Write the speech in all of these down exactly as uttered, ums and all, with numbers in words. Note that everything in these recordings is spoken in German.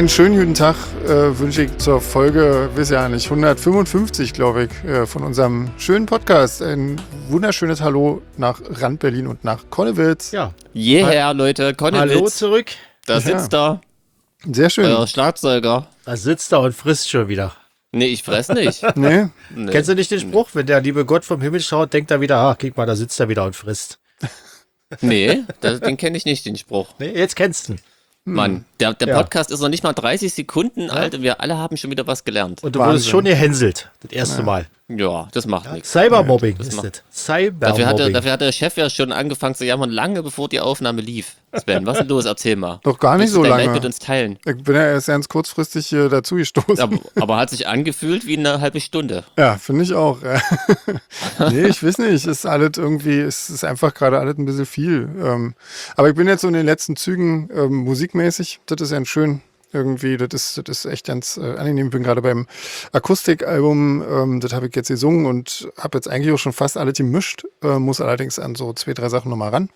einen schönen guten Tag äh, wünsche ich zur Folge, weiß ja nicht, hundertfünfundfünfzig, glaube ich, äh, von unserem schönen Podcast. Ein wunderschönes Hallo nach Rand Berlin und nach Konnewitz. Ja. Yeah, Leute, Konnewitz. Hallo zurück. Da sitzt er. Sehr schön. Euer Schlagzeuger. Da sitzt er und frisst schon wieder. Nee, ich fress nicht. Nee? Nee. Kennst du nicht den Spruch, wenn der liebe Gott vom Himmel schaut, denkt er wieder, ah, guck mal, da sitzt er wieder und frisst. Nee, das, den kenne ich nicht, den Spruch. Nee, jetzt kennst du ihn. Mann, der, der Ja. Podcast ist noch nicht mal dreißig Sekunden alt und wir alle haben schon wieder was gelernt. Und du Wahnsinn. wurdest schon gehänselt, das erste Mal. Ja, das macht nichts. Cybermobbing das ist macht- das. Dafür hatte, Cybermobbing. dafür hat der Chef ja schon angefangen zu jammern, lange bevor die Aufnahme lief. Sven, was ist denn los? Erzähl mal. Doch gar nicht Willst du so dein Leid lange. mit uns teilen. Ich bin ja erst ganz kurzfristig hier dazugestoßen. Aber, aber hat sich angefühlt wie eine halbe Stunde. Ja, finde ich auch. ja. Nee, ich weiß nicht. Ist alles irgendwie, es ist einfach gerade alles ein bisschen viel. Ähm, aber ich bin jetzt so in den letzten Zügen ähm, musikmäßig. Das ist ganz schön. Irgendwie, das ist, das ist echt ganz äh, angenehm. Ich bin gerade beim Akustikalbum, ähm, das habe ich jetzt gesungen und habe jetzt eigentlich auch schon fast alles gemischt. Äh, muss allerdings an so zwei, drei Sachen nochmal ran.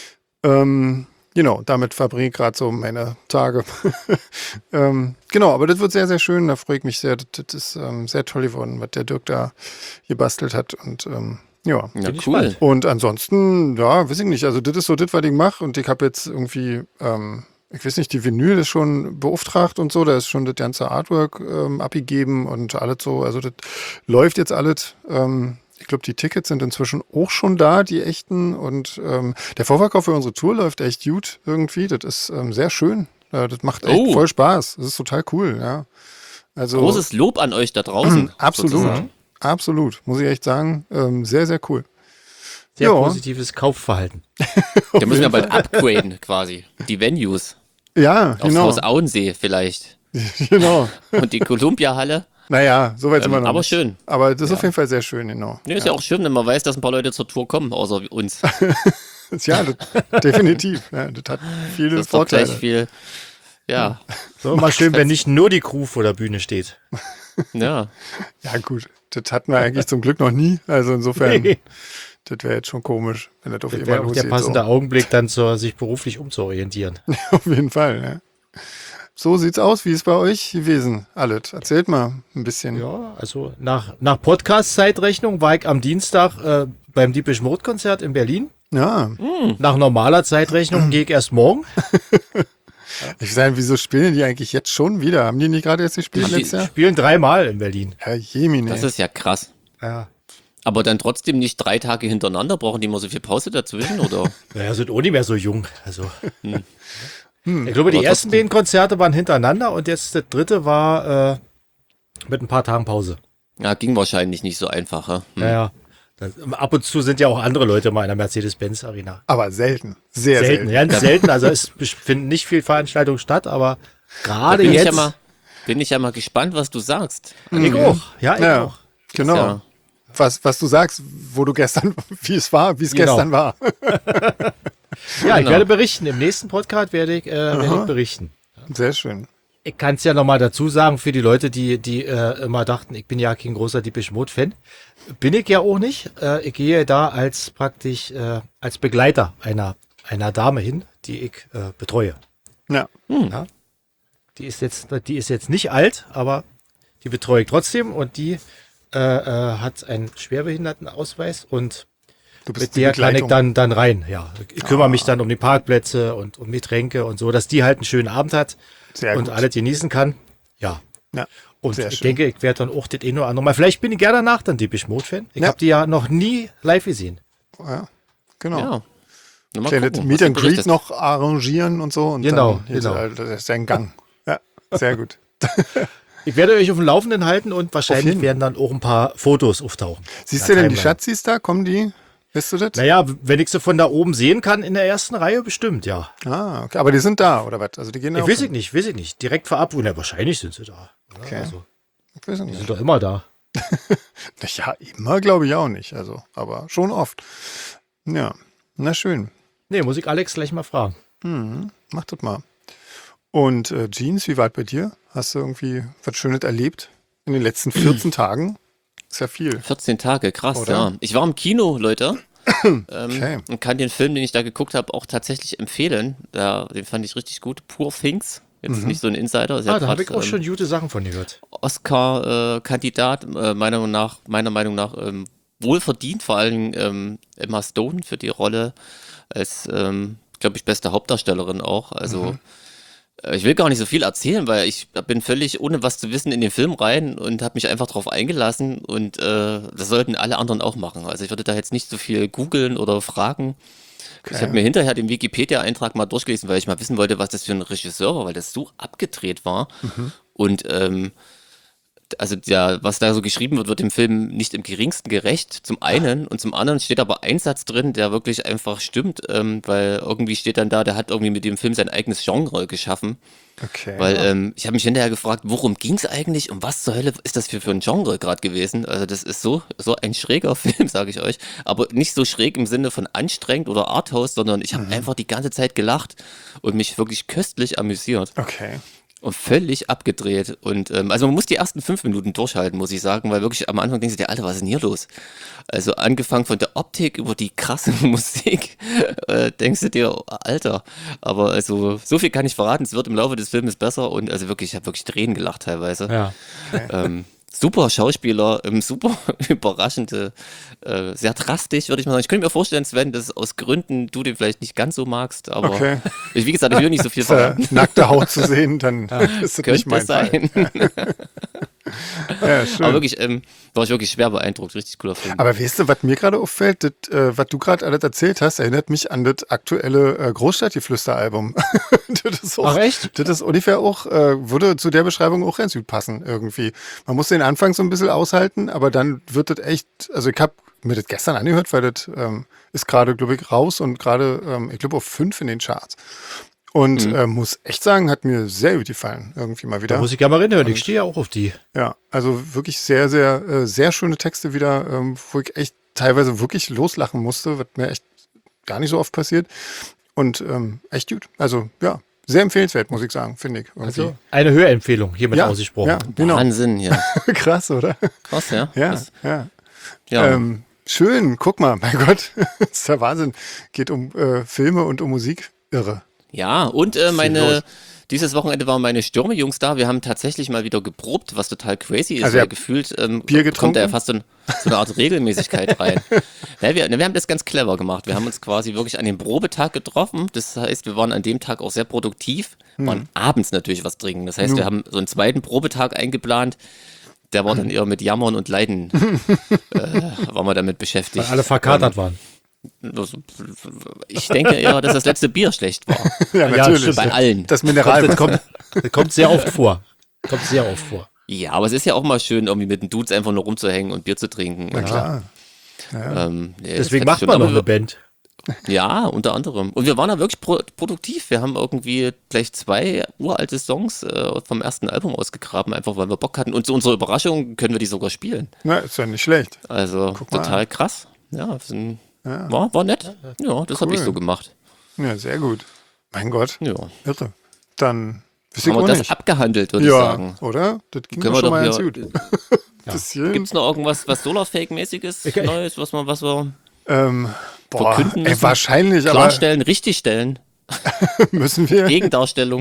Ähm, genau, damit verbringe ich gerade so meine Tage. ähm, genau, aber das wird sehr, sehr schön. Da freue ich mich sehr. Das, das ist ähm, sehr toll geworden, was der Dirk da gebastelt hat. Und ähm, ja. Ja, ich cool. bald. Und ansonsten, ja, weiß ich nicht. Also das ist so das, was ich mache. Und ich habe jetzt irgendwie, ähm, ich weiß nicht, die Vinyl ist schon beauftragt und so. Da ist schon das ganze Artwork ähm, abgegeben und alles so. Also das läuft jetzt alles. Ähm, ich glaube, die Tickets sind inzwischen auch schon da, die echten. Und ähm, der Vorverkauf für unsere Tour läuft echt gut irgendwie. Das ist ähm, sehr schön. Äh, das macht echt Oh. voll Spaß. Das ist total cool, ja. Also Großes Lob an euch da draußen. absolut, sozusagen. absolut, muss ich echt sagen. Ähm, sehr, sehr cool. Sehr Ja. positives Kaufverhalten. Da müssen wir bald upgraden quasi. Die Venues. Ja, Aufs genau. Haus Auensee vielleicht. genau. Und die Kolumbiahalle. Naja, soweit sind Ähm, wir noch aber nicht. schön. Aber das ist auf jeden Fall sehr schön, genau. Nee, ist ja. auch schön, wenn man weiß, dass ein paar Leute zur Tour kommen, außer uns. Ja, das, definitiv. Ja, das hat viele Das ist doch Vorteile. gleich viel. Ja, So, mal schön, wenn nicht nur die Crew vor der Bühne steht. ja. Ja, gut. Das hatten wir eigentlich zum Glück noch nie. Also insofern, Nee. das wäre jetzt schon komisch, wenn das auf Das jeden wäre Fall auch der losgeht. passende Augenblick, dann zur, sich beruflich umzuorientieren. So. Auf jeden Fall, ja. So sieht's aus. Wie ist bei euch gewesen, alles? Erzählt mal ein bisschen. Ja, also nach, nach Podcast-Zeitrechnung war ich am Dienstag äh, beim Deepish Mode Konzert in Berlin. Ja. Nach normaler Zeitrechnung gehe ich erst morgen. Ich sage, wieso spielen die eigentlich jetzt schon wieder? Haben die nicht gerade jetzt gespielt Die- letztes Jahr? Spielen dreimal in Berlin. Herr Jemine. Das ist ja krass. Ja. Aber dann trotzdem nicht drei Tage hintereinander, brauchen die immer so viel Pause dazwischen, oder? Naja, sind auch nicht mehr so jung. Also. Hm. Ich glaube, die Aber ersten trotzdem. beiden Konzerte waren hintereinander und jetzt das dritte war äh, mit ein paar Tagen Pause. Ja, ging wahrscheinlich nicht so einfach. Ja? Hm. Naja. Das, ab und zu sind ja auch andere Leute mal in der Mercedes-Benz-Arena. Aber selten. Sehr Selten, selten. ganz selten. Also es finden nicht viel Veranstaltungen statt, aber Da gerade bin ich, jetzt. ja mal, bin ich ja mal gespannt, was du sagst. ich auch. Ja, ich Ja, auch. genau. Ja. Was, was du sagst, wo du gestern, wie es war, wie es Genau. gestern war. Ja, ich Genau. werde berichten. Im nächsten Podcast werde ich, äh, werde ich berichten. Sehr schön. Ich kann es ja nochmal dazu sagen, für die Leute, die, die äh, immer dachten, ich bin ja kein großer Deepish Mode-Fan. Bin ich ja auch nicht. Äh, ich gehe da als praktisch äh, als Begleiter einer, einer Dame hin, die ich äh, betreue. Ja. Ja? Die ist jetzt, die ist jetzt nicht alt, aber die betreue ich trotzdem und die äh, äh, hat einen Schwerbehindertenausweis und Du bist mit die der kann ich Begleitung. dann, dann rein. Ja, ich kümmere mich dann um die Parkplätze und um Getränke und so, dass die halt einen schönen Abend hat Sehr und gut. alles genießen kann. Ja. Ja. Und Sehr ich schön. denke, ich werde dann auch das eh nur andere Mal. Vielleicht bin ich gerne danach dann Deepish Mode Fan. Ich Ja. habe die ja noch nie live gesehen. Ja, genau. Ja. Na, mal Kleines gucken, Meet was du and Greet berichtest. noch arrangieren und so. Und Genau, dann geht's, genau. äh, Das ist ein Gang. Ja, sehr gut. Ich werde euch auf dem Laufenden halten und Auf wahrscheinlich jeden. werden dann auch ein paar Fotos auftauchen. Siehst Na, du denn die Timeline. Schatzis da? Kommen die? Weißt du das? Naja, wenn ich sie von da oben sehen kann in der ersten Reihe, bestimmt, ja. Ah, okay. Aber die sind da, oder was? Also die gehen Ich auch- weiß ich nicht, weiß ich nicht. Direkt vorab, na, wahrscheinlich sind sie da. Ja, Okay. also, Ich weiß die nicht. sind doch immer da. Ja, immer glaube ich auch nicht. Also, aber schon oft. Ja, na schön. Nee, muss ich Alex gleich mal fragen. Hm, mach das mal. Und äh, Jeans, wie war es bei dir? Hast du irgendwie was Schönes erlebt in den letzten vierzehn Tagen? Ist ja viel. vierzehn Tage, krass, Oder? ja. Ich war im Kino, Leute. ähm, Okay. Und kann den Film, den ich da geguckt habe, auch tatsächlich empfehlen. Da, den fand ich richtig gut. Poor Things Jetzt nicht so ein Insider. Ist ja Ah, da habe grad, ich auch ähm, schon gute Sachen von gehört. Oscar-Kandidat, äh, meiner Meinung nach, meiner Meinung nach ähm, wohlverdient, vor allem ähm, Emma Stone für die Rolle als, ähm, glaube ich, beste Hauptdarstellerin auch. Also äh, ich will gar nicht so viel erzählen, weil ich bin völlig ohne was zu wissen in den Film rein und habe mich einfach drauf eingelassen und äh, das sollten alle anderen auch machen. Also ich würde da jetzt nicht so viel googeln oder fragen. Ich habe mir hinterher den Wikipedia-Eintrag mal durchgelesen, weil ich mal wissen wollte, was das für ein Regisseur war, weil das so abgedreht war. Und ähm, also der, was da so geschrieben wird, wird dem Film nicht im geringsten gerecht, zum einen. Und zum anderen steht aber ein Satz drin, der wirklich einfach stimmt, ähm, weil irgendwie steht dann da, der hat irgendwie mit dem Film sein eigenes Genre geschaffen. Okay. Weil ähm, ich habe mich hinterher gefragt, worum ging es eigentlich und was zur Hölle ist das für, für ein Genre gerade gewesen? Also das ist so, so ein schräger Film, sage ich euch. Aber nicht so schräg im Sinne von anstrengend oder Arthouse, sondern ich habe einfach die ganze Zeit gelacht und mich wirklich köstlich amüsiert. Okay. Und völlig abgedreht. Und ähm, also man muss die ersten fünf Minuten durchhalten, muss ich sagen, weil wirklich am Anfang denkst du dir, Alter, was ist denn hier los? Also angefangen von der Optik über die krasse Musik, äh, denkst du dir, Alter. Aber also so viel kann ich verraten, es wird im Laufe des Filmes besser und also wirklich, ich habe wirklich Tränen gelacht teilweise. Ja. Ähm, super Schauspieler, ähm, super überraschende, äh, sehr drastisch, würde ich mal sagen. Ich könnte mir vorstellen, Sven, dass aus Gründen du den vielleicht nicht ganz so magst, aber Okay. ich, wie gesagt, ich will nicht so viel Ist, äh, verraten. nackte Haut zu sehen, dann ist das nicht Könnte mein Fall. sein. Ja, schön. Aber wirklich, ähm, war ich wirklich schwer beeindruckt. Richtig cooler Film. Aber weißt du, was mir gerade auffällt, das, äh, was du gerade alles erzählt hast, erinnert mich an das aktuelle äh, Großstadtgeflüster-Album. das ist auch, Ach, echt? Das ist ungefähr auch, äh, würde zu der Beschreibung auch ganz gut passen irgendwie. Man muss den Anfang so ein bisschen aushalten, aber dann wird das echt, also ich habe mir das gestern angehört, weil das ähm, ist gerade, glaube ich, raus und gerade, ähm, ich glaube, auf fünf in den Charts. Und Mhm. äh, muss echt sagen, hat mir sehr gut gefallen, irgendwie mal wieder. Da muss ich gerne mal reinhören. Ich stehe ja auch auf die. Ja, also wirklich sehr, sehr, äh, sehr schöne Texte wieder, ähm, wo ich echt teilweise wirklich loslachen musste, was mir echt gar nicht so oft passiert. Und ähm, echt gut. Also ja, sehr empfehlenswert, muss ich sagen, finde ich. Irgendwie. Also eine Hörempfehlung hiermit ja, ausgesprochen. ja, genau. Wahnsinn, ja. Krass, oder? Krass, ja. Ja, Das, ja. ja. Ähm, schön, guck mal, mein Gott, das ist der Wahnsinn. Geht um äh, Filme und um Musik. Irre. ja, und äh, los. meine, dieses Wochenende waren meine Stürme-Jungs da. Wir haben tatsächlich mal wieder geprobt, was total crazy ist, Also weil ihr habt gefühlt ähm, Bier kommt da ja getrunken? fast so, ein, so eine Art Regelmäßigkeit rein. Ja, wir, wir haben das ganz clever gemacht. Wir haben uns quasi wirklich an dem Probetag getroffen. Das heißt, wir waren an dem Tag auch sehr produktiv, waren abends natürlich was trinken. Das heißt, Hm. Nu. wir haben so einen zweiten Probetag eingeplant. Der war dann eher mit Jammern und Leiden, äh, waren wir damit beschäftigt. Weil alle verkatert waren. Also, ich denke eher, dass das letzte Bier schlecht war. Ja, Ja, natürlich. stimmt. Bei allen. Das Das Mineral. kommt, das kommt sehr oft vor. Kommt sehr oft vor. Ja, aber es ist ja auch mal schön, irgendwie mit den Dudes einfach nur rumzuhängen und Bier zu trinken. Na klar. Ähm, nee, das Deswegen hätte macht schon- man noch aber eine wir- Band. Ja, unter anderem. Und wir waren da wirklich pro produktiv. Wir haben irgendwie gleich zwei uralte Songs äh, vom ersten Album ausgegraben, einfach weil wir Bock hatten. Und zu unserer Überraschung können wir die sogar spielen. Na, ist ja nicht schlecht. Also mal total krass. Ja, das sind, War, war nett. Ja, das habe ich Cool. so gemacht. Ja, sehr gut. Mein Gott, Ja. irre. Dann wüsste ich Haben wir auch das nicht. abgehandelt, würde ich Ja, sagen. oder? Das ging Können doch wir schon mal doch ganz hier- gut. Bisschen. Gibt es noch irgendwas, was Solarfake-mäßiges Ich- Neues, was wir, was wir ähm, boah, verkünden ey, müssen? wahrscheinlich, aber klarstellen, richtigstellen, müssen wir. Gegendarstellung?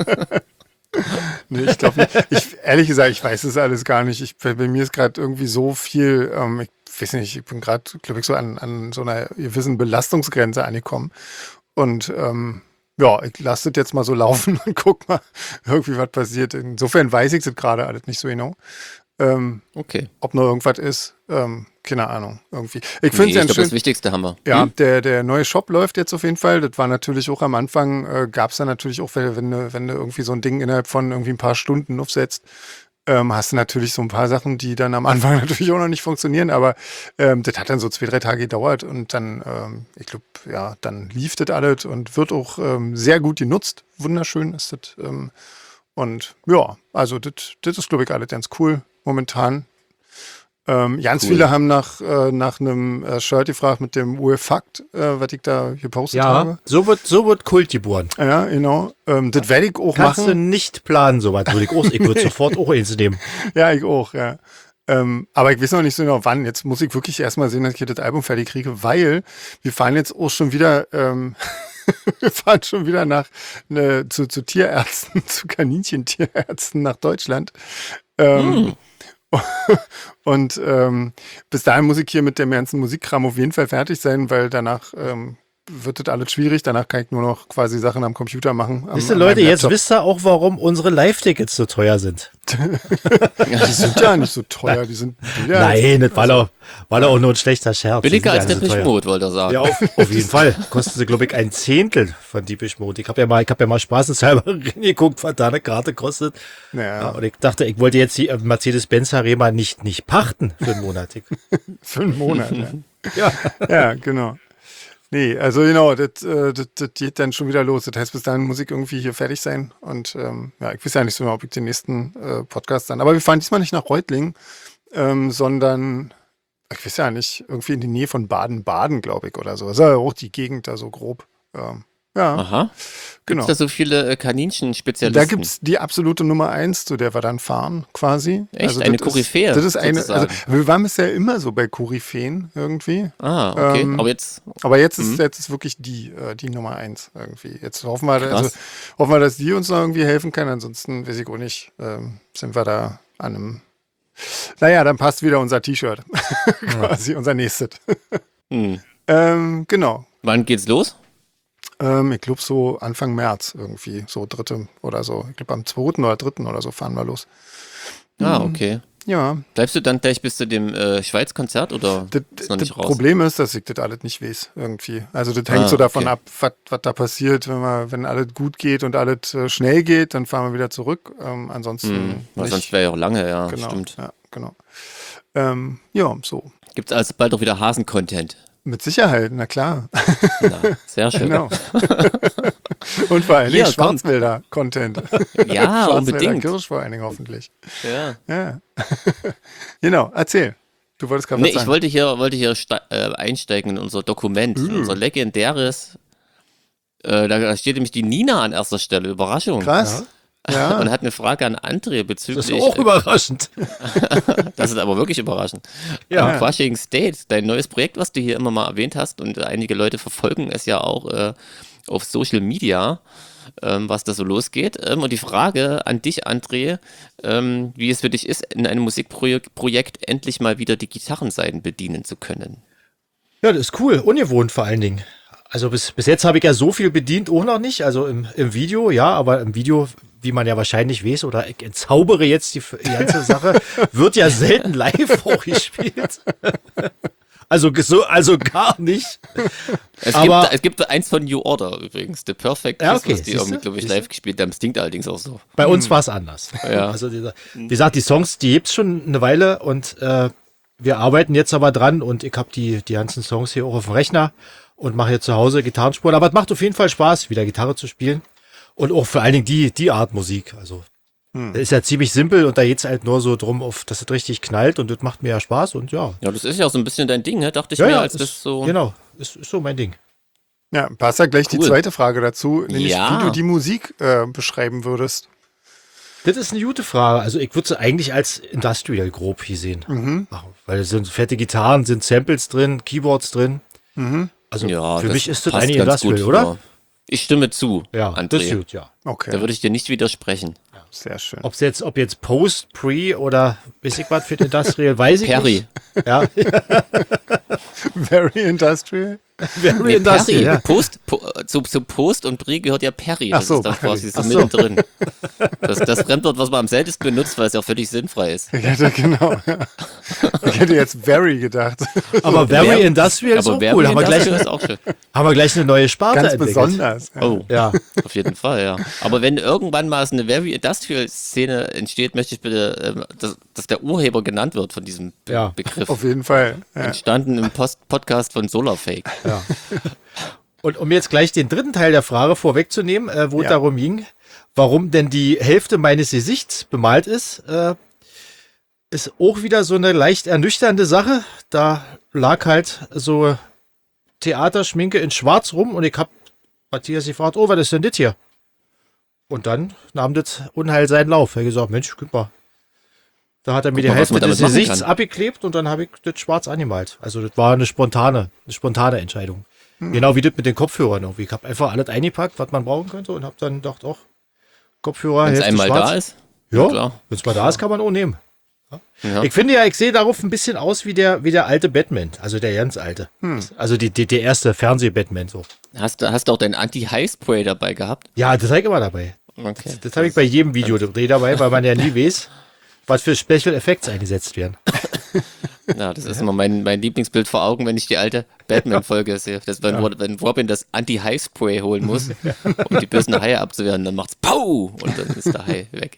Nee, ich glaube nicht. Ich, ehrlich gesagt, ich weiß es alles gar nicht. Ich, bei, bei mir ist gerade irgendwie so viel, ähm, ich weiß nicht, ich bin gerade, glaube ich, so an, an so einer gewissen Belastungsgrenze angekommen. Und ähm, ja, ich lasse das jetzt mal so laufen und guck mal, irgendwie was passiert. Insofern weiß ich es gerade alles nicht so genau. Ähm, Okay. ob noch irgendwas ist, ähm, keine Ahnung, irgendwie. Ich Nee, finde ich es ja glaube, schön. das Wichtigste haben wir. Ja, Hm? der, der neue Shop läuft jetzt auf jeden Fall. Das war natürlich auch am Anfang, äh, gab es da natürlich auch, wenn, wenn, du, wenn du irgendwie so ein Ding innerhalb von irgendwie ein paar Stunden aufsetzt, ähm, hast du natürlich so ein paar Sachen, die dann am Anfang natürlich auch noch nicht funktionieren, aber ähm, das hat dann so zwei, drei Tage gedauert und dann, ähm, ich glaube, ja, dann lief das alles und wird auch ähm, sehr gut genutzt. Wunderschön ist das. Ähm, und ja, also das das ist, glaube ich, alles ganz cool momentan. Ähm, ganz Cool. viele haben nach, äh, nach einem äh, Shirt gefragt mit dem U F-Fakt, äh, was ich da gepostet Ja, habe. so wird, so wird Kult geboren. Ja, genau. Ähm, das werde ich auch Kannst du machen. nicht planen, soweit würde ich auch. Ich würde sofort auch eins nehmen. Ja, ich auch, ja. Ähm, aber ich weiß noch nicht so genau wann. Jetzt muss ich wirklich erstmal sehen, dass ich hier das Album fertig kriege, weil wir fahren jetzt auch schon wieder, ähm, Wir fahren schon wieder nach ne, zu, zu Tierärzten, zu Kaninchentierärzten nach Deutschland. Ähm, Hm. Und ähm, bis dahin muss ich hier mit dem ganzen Musikkram auf jeden Fall fertig sein, weil danach ähm, wird das alles schwierig. Danach kann ich nur noch quasi Sachen am Computer machen. Am, Wisst ihr, an Leute, meinem jetzt Laptop. wisst ihr auch, warum unsere Live-Tickets so teuer sind. Die sind ja nicht so teuer. Die sind billiger als- Nein, das war doch, war doch auch nur ein schlechter Scherz. Die Billiger sind als ja nicht so Depeche teuer. Mode, wollte er sagen. Ja, auf, auf jeden Fall. Kosten sie, glaube ich, ein Zehntel von Depeche Mode. Ich habe ja mal, ich habe ja mal spaßeshalber reingeguckt, was da eine Karte kostet. Ja, Naja, und ich dachte, ich wollte jetzt die äh, Mercedes-Benz Arena nicht, nicht pachten für einen Monat. Ich, für einen Monat. Ja. ja. Ja, genau. Nee, also genau, das, äh, das, das geht dann schon wieder los. Das heißt, bis dahin muss ich irgendwie hier fertig sein. Und ähm, ja, ich weiß ja nicht so genau, ob ich den nächsten äh, Podcast dann. Aber wir fahren diesmal nicht nach Reutlingen, ähm, sondern, ich weiß ja nicht, irgendwie in die Nähe von Baden-Baden, glaube ich, oder so. Das ist ja auch die Gegend da so grob. Ähm, ja, Aha. Gibt genau. es da so viele äh, Kaninchen-Spezialisten? Da gibt es die absolute Nummer eins, zu der wir dann fahren, quasi. Echt? das Eine ist- Koryphäe, Das ist eine, also sozusagen. wir waren bisher immer so bei Koryphäen irgendwie. Ah, okay. Ähm, Aber jetzt, Aber jetzt ist Mhm. jetzt ist wirklich die, äh, die Nummer eins irgendwie. Jetzt hoffen wir, Krass. also, hoffen wir, dass die uns noch irgendwie helfen kann. Ansonsten weiß ich auch nicht, ähm, sind wir da an einem. Naja, dann passt wieder unser T-Shirt. Quasi unser nächstes. hm. ähm, genau. Wann geht's los? Ähm, ich glaube so Anfang März irgendwie, so dritte oder so. Ich glaube am zweiten oder dritten oder so fahren wir los. Ah, Mhm. okay. Ja, Bleibst du dann gleich bis zu dem äh, Schweiz-Konzert oder das, ist noch das nicht raus? Problem ist, dass ich das alles nicht weiß irgendwie. Also das hängt Ah, so davon okay. ab, was was da passiert. Wenn wir, wenn alles gut geht und alles äh, schnell geht, dann fahren wir wieder zurück. Ähm, ansonsten Hm. Weil nicht. sonst wäre ja auch lange, ja, Genau, stimmt. ja, genau. Ähm, ja, so. Gibt es also bald auch wieder Hasen-Content? Mit Sicherheit, na klar. Na, sehr schön. Genau. Und vor allen Dingen Hier, komm. Schwarzwälder-Content. Ja, Schwarzwälder unbedingt. Kirsch vor allen Dingen hoffentlich. Ja. Ja. Genau, erzähl. Du wolltest gerade Nee, was sagen. ich wollte hier, wollte hier sta- äh, einsteigen in unser Dokument, in Uh. unser legendäres. Äh, da steht nämlich die Nina an erster Stelle. Überraschung. Krass. Ja. Und hat eine Frage an André bezüglich. Das ist auch überraschend. Das ist aber wirklich überraschend. Ja. Äh, Crushing State, dein neues Projekt, was du hier immer mal erwähnt hast, und einige Leute verfolgen es ja auch äh, auf Social Media, ähm, was da so losgeht. Ähm, und die Frage an dich, André, ähm, wie es für dich ist, in einem Musikprojekt Projekt endlich mal wieder die Gitarrenseiten bedienen zu können. Ja, das ist cool. Ungewohnt vor allen Dingen. Also bis, bis jetzt habe ich ja so viel bedient, auch noch nicht. Also im, im Video, ja, aber im Video, wie man ja wahrscheinlich weiß, oder ich entzaubere jetzt die, die ganze Sache, wird ja selten live auch gespielt. Also, so, also gar nicht. Es, Aber- gibt, es gibt eins von New Order übrigens, The Perfect Kiss, Ja, okay, was die siehste, irgendwie, glaube ich, siehste. live gespielt haben. Es klingt allerdings auch so. Bei uns war es anders. Ja. Also dieser, wie gesagt, die Songs, die gibt's schon eine Weile und äh, wir arbeiten jetzt aber dran und ich habe die, die ganzen Songs hier auch auf dem Rechner und mache hier zu Hause Gitarrenspuren. Aber es macht auf jeden Fall Spaß, wieder Gitarre zu spielen. Und auch vor allen Dingen die, die Art Musik. Also das ist ja ziemlich simpel und da geht's halt nur so drum, auf, dass es richtig knallt und das macht mir ja Spaß und ja. Ja, das ist ja auch so ein bisschen dein Ding, ne? Dachte ich ja, mir, ja, als ist, das so. Genau, ist, ist so mein Ding. Ja, passt ja gleich die Cool. zweite Frage dazu, nämlich Ja. wie du die Musik äh, beschreiben würdest. Das ist eine gute Frage. Also ich würde sie eigentlich als Industrial grob hier sehen. Mhm. Machen, weil es sind fette Gitarren, sind Samples drin, Keyboards drin. Mhm. Also Ja, für das mich ist das passt eigentlich ganz Industrial, gut, oder? ja. Ich stimme zu, Ja, André. das ist gut, ja. Okay, Da würde ich dir nicht widersprechen. sehr schön. Ob's jetzt, ob jetzt Post, Pre oder weiß ich was für den Industrial, weiß ich Perry. nicht. Ja, Very industrial. very Nee, Industrial, Perry. ja. Post, po, zu, zu Post und Brie gehört ja Perry. Das Ach so, ist dann Perry. quasi so Ach so. mittendrin. Das, das Fremdwort, was man am seltensten benutzt, weil es ja auch völlig sinnfrei ist. Ich hätte, genau, ja. Ich hätte jetzt very gedacht. Aber Very Wer- Industrial ist Aber auch Very cool. Haben wir, gleich, Industrial ist auch schön. haben wir gleich eine neue Sparte Ganz entwickelt. besonders. Ja. Oh, Ja, auf jeden Fall, ja. Aber wenn irgendwann mal so eine Very Industrial Szene entsteht, möchte ich bitte, ähm, dass, dass der Urheber genannt wird von diesem Be Ja. Begriff. Auf jeden Fall. Ja. Entstanden im Post Podcast von Solarfake. ja. Und um jetzt gleich den dritten Teil der Frage vorwegzunehmen, äh, wo es Ja. darum ging, warum denn die Hälfte meines Gesichts bemalt ist, äh, ist auch wieder so eine leicht ernüchternde Sache. Da lag halt so Theaterschminke in Schwarz rum und ich hab Matthias gefragt, oh, was ist denn das hier? Und dann nahm das Unheil seinen Lauf. Er hat gesagt, Mensch, guck mal. Da hat er mir Guck die mal, was Hälfte man des damit machen Gesichts kann. abgeklebt und dann habe ich das schwarz angemalt. Also das war eine spontane, eine spontane Entscheidung. Genau wie das mit den Kopfhörern irgendwie. Ich habe einfach alles eingepackt, was man brauchen könnte und habe dann gedacht, auch Kopfhörer, Wenn es Hälfte einmal schwarz. da ist. Ja, klar. wenn es mal da ist, kann man auch nehmen. Ja. Ich finde ja, ich sehe darauf ein bisschen aus wie der, wie der alte Batman, also der ganz alte. Also die, die, der erste Fernseh-Batman so. Hast du hast du auch dein Anti-High-Spray dabei gehabt? Ja, das habe ich immer dabei. Okay. Das, das habe ich bei jedem Videodreh dabei, weil man ja nie weiß, was für Special Effects eingesetzt werden. Ja, das ist immer mein, mein Lieblingsbild vor Augen, wenn ich die alte Batman-Folge sehe. Das, wenn, wenn Robin das Anti-High-Spray holen muss, um die bösen Haie abzuwehren, dann macht's Pau! Und dann ist der Hai weg.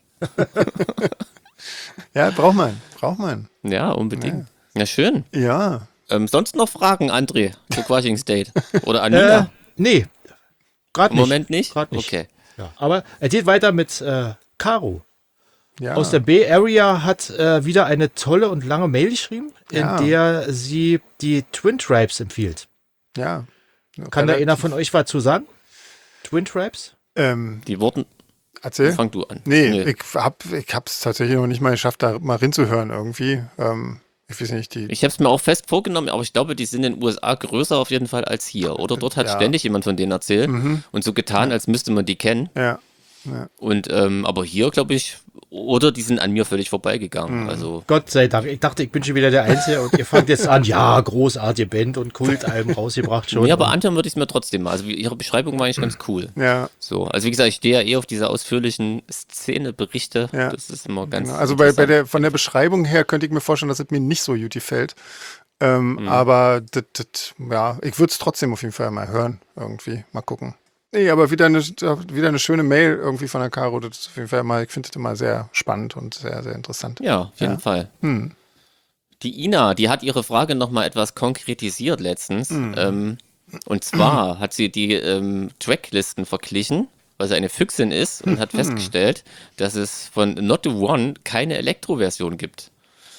Ja, braucht man. Braucht man. Ja, unbedingt. Ja, schön. Ja. Ähm, sonst noch Fragen, André, zu Quashing State? Oder Anina? Äh, nee, gerade Im nicht. Moment nicht? Gerade nicht. Okay. Ja. Aber er geht weiter mit äh, Caro. Ja. Aus der Bay Area hat äh, wieder eine tolle und lange Mail geschrieben, in Ja. der sie die Twin Tribes empfiehlt. ja. Kann da Relativ- einer von euch was zu sagen? Twin Tribes? Ähm, Die Worten, erzähl. fang du an. Nee, ich hab ich hab's tatsächlich noch nicht mal geschafft, da mal reinzuhören irgendwie. Ähm, ich weiß nicht, die. Ich habe es mir auch fest vorgenommen, aber ich glaube, die sind in den U S A größer auf jeden Fall als hier. Oder dort hat Ja. ständig jemand von denen erzählt und so getan, als müsste man die kennen. Ja. Und ähm, aber hier, glaube ich, oder die sind an mir völlig vorbeigegangen. Mhm. Also Gott sei Dank. Ich dachte, ich bin schon wieder der Einzige und ihr fangt jetzt an, ja, großartige Band und Kultalben rausgebracht schon. nee, aber Und- anhören würde ich es mir trotzdem mal. Also wie- ihre Beschreibung war eigentlich ganz cool. Ja. So, also wie gesagt, ich stehe ja eh auf diese ausführlichen Szeneberichte. Ja. Das ist immer ganz. Genau. Also bei, bei interessant. der, von der Beschreibung her könnte ich mir vorstellen, dass es mir nicht so gut gefällt. Ähm, Mhm. Aber das, das, ja, ich würde es trotzdem auf jeden Fall mal hören. Irgendwie. Mal gucken. Nee, aber wieder eine, wieder eine schöne Mail irgendwie von der Caro. Das ist auf jeden Fall mal, ich finde das immer sehr spannend und sehr, sehr interessant. Ja, auf jeden Ja. Fall. Hm. Die Ina, die hat ihre Frage nochmal etwas konkretisiert letztens. Hm. Ähm, und zwar hat sie die ähm, Tracklisten verglichen, weil sie eine Füchsin ist und Hm. hat festgestellt, dass es von Not the One keine Elektro-Version gibt.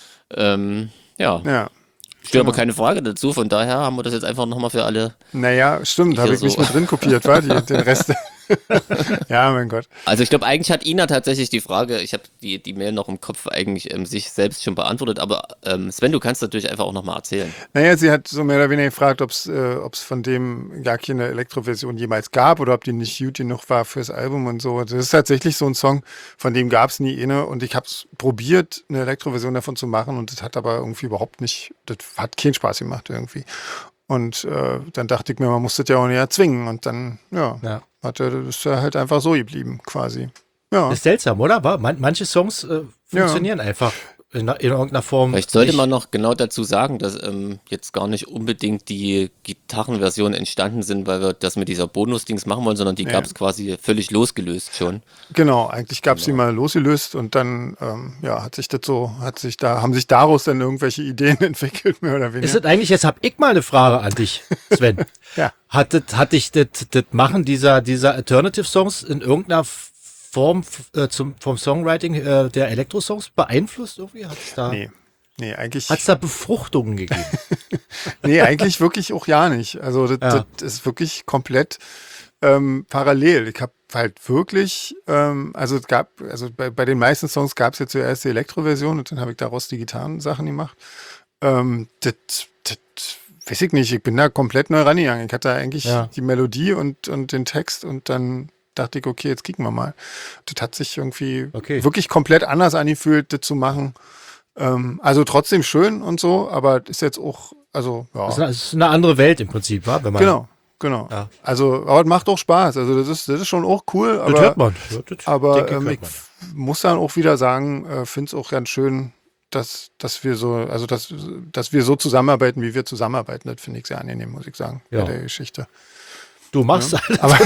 Ähm, ja, Ja. steht aber keine Frage dazu, von daher haben wir das jetzt einfach nochmal für alle. Naja, stimmt, Hier habe ich so. nicht mit drin kopiert, war die, den Rest. Ja, mein Gott. Also ich glaube, eigentlich hat Ina tatsächlich die Frage, ich habe die, die Mail noch im Kopf eigentlich ähm, sich selbst schon beantwortet, aber ähm, Sven, du kannst natürlich einfach auch nochmal erzählen. Naja, sie hat so mehr oder weniger gefragt, ob es äh, ob's von dem gar keine Elektroversion jemals gab oder ob die nicht gut genug war fürs Album und so. Das ist tatsächlich so ein Song, von dem gab es nie eine und ich habe es probiert, eine Elektroversion davon zu machen und das hat aber irgendwie überhaupt nicht, das hat keinen Spaß gemacht irgendwie. Und äh, dann dachte ich mir, man muss das ja auch nicht erzwingen und dann, ja, Ja. hat er, ist er halt einfach so geblieben quasi. Ja, Das ist seltsam, oder? Wa- Man, manche Songs äh, funktionieren einfach in, in irgendeiner Form. Vielleicht sollte nicht. man noch genau dazu sagen, dass ähm, jetzt gar nicht unbedingt die Gitarrenversionen entstanden sind, weil wir das mit dieser Bonus-Dings machen wollen, sondern die Nee. gab es quasi völlig losgelöst schon. genau, eigentlich gab es die mal losgelöst und dann ähm, ja, hat sich das so, hat sich da, haben sich daraus dann irgendwelche Ideen entwickkt, mehr oder weniger. Ist das eigentlich, jetzt habe ich mal eine Frage an dich, Sven. Ja. Hat, das, hat dich das, das Machen dieser, dieser Alternative-Songs in irgendeiner Form äh, zum, vom Songwriting äh, der Elektro-Songs beeinflusst irgendwie? Hat es da, Nee, nee, eigentlich, hat's da Befruchtungen gegeben? nee, eigentlich wirklich auch ja nicht. Also das, Ja. das ist wirklich komplett ähm, parallel. Ich habe halt wirklich, ähm, also es gab, also bei, bei den meisten Songs gab es ja zuerst die Elektroversion und dann habe ich daraus die Gitarrensachen gemacht. Ähm, das, das weiß ich nicht, ich bin da komplett neu rangegangen. Ich hatte eigentlich Ja. die Melodie und, und den Text und dann dachte ich, okay, jetzt kicken wir mal. Das hat sich irgendwie Okay. wirklich komplett anders angefühlt, das zu machen. Ähm, also trotzdem schön und so, aber ist jetzt auch, also ja. Das ist eine, das ist eine andere Welt im Prinzip, wa? Wenn man, Genau, genau. Ja. Also, aber es macht auch Spaß. Also das ist, das ist schon auch cool, Das aber, hört man. Ja, das aber denke ähm, hört ich man. f- muss dann auch wieder sagen, äh, finde es auch ganz schön, dass, dass wir so, also dass, dass wir so zusammenarbeiten, wie wir zusammenarbeiten. Das finde ich sehr angenehm, muss ich sagen, Ja. bei der Geschichte. Du machst alles. Aber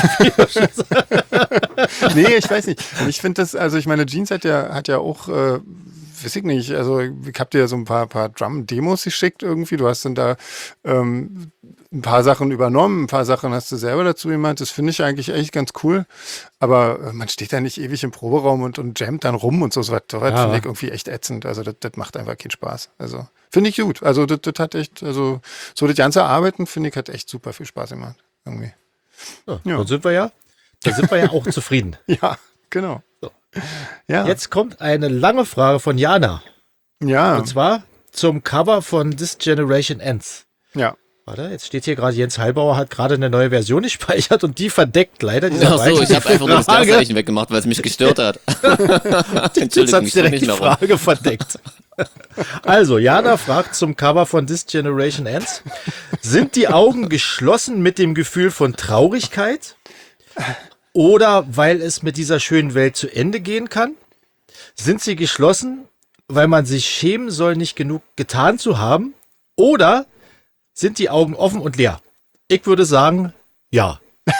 nee, ich weiß nicht. Und ich finde das, also ich meine, Jeans hat ja, hat ja auch, äh, weiß ich nicht, also ich habe dir ja so ein paar, paar Drum-Demos geschickt irgendwie. Du hast dann da ähm, ein paar Sachen übernommen, ein paar Sachen hast du selber dazu gemacht. Das finde ich eigentlich echt ganz cool. Aber äh, man steht da nicht ewig im Proberaum und, und jammt dann rum und so. So was so was Ja. finde ich irgendwie echt ätzend. Also das, das macht einfach keinen Spaß. Also finde ich gut. Also das, das hat echt, also so das ganze Arbeiten finde ich hat echt super viel Spaß gemacht. Irgendwie. Ja, Ja. Dann sind wir ja, dann sind wir ja auch zufrieden. Ja, genau. So. Ja. Jetzt kommt eine lange Frage von Jana. Ja. Und zwar zum Cover von This Generation Ends. Ja. Warte, jetzt steht hier gerade, Jens Heilbauer hat gerade eine neue Version gespeichert und die verdeckt leider diese Ach so, ich habe einfach nur das Frage. Leerzeichen weggemacht, weil es mich gestört hat. Jetzt Entschuldigung, hat ich direkt nicht die mehr rum. Frage verdeckt. Also, Jana fragt zum Cover von This Generation Ends. Sind die Augen geschlossen mit dem Gefühl von Traurigkeit? Oder weil es mit dieser schönen Welt zu Ende gehen kann? Sind sie geschlossen, weil man sich schämen soll, nicht genug getan zu haben? Oder sind die Augen offen und leer? Ich würde sagen, ja.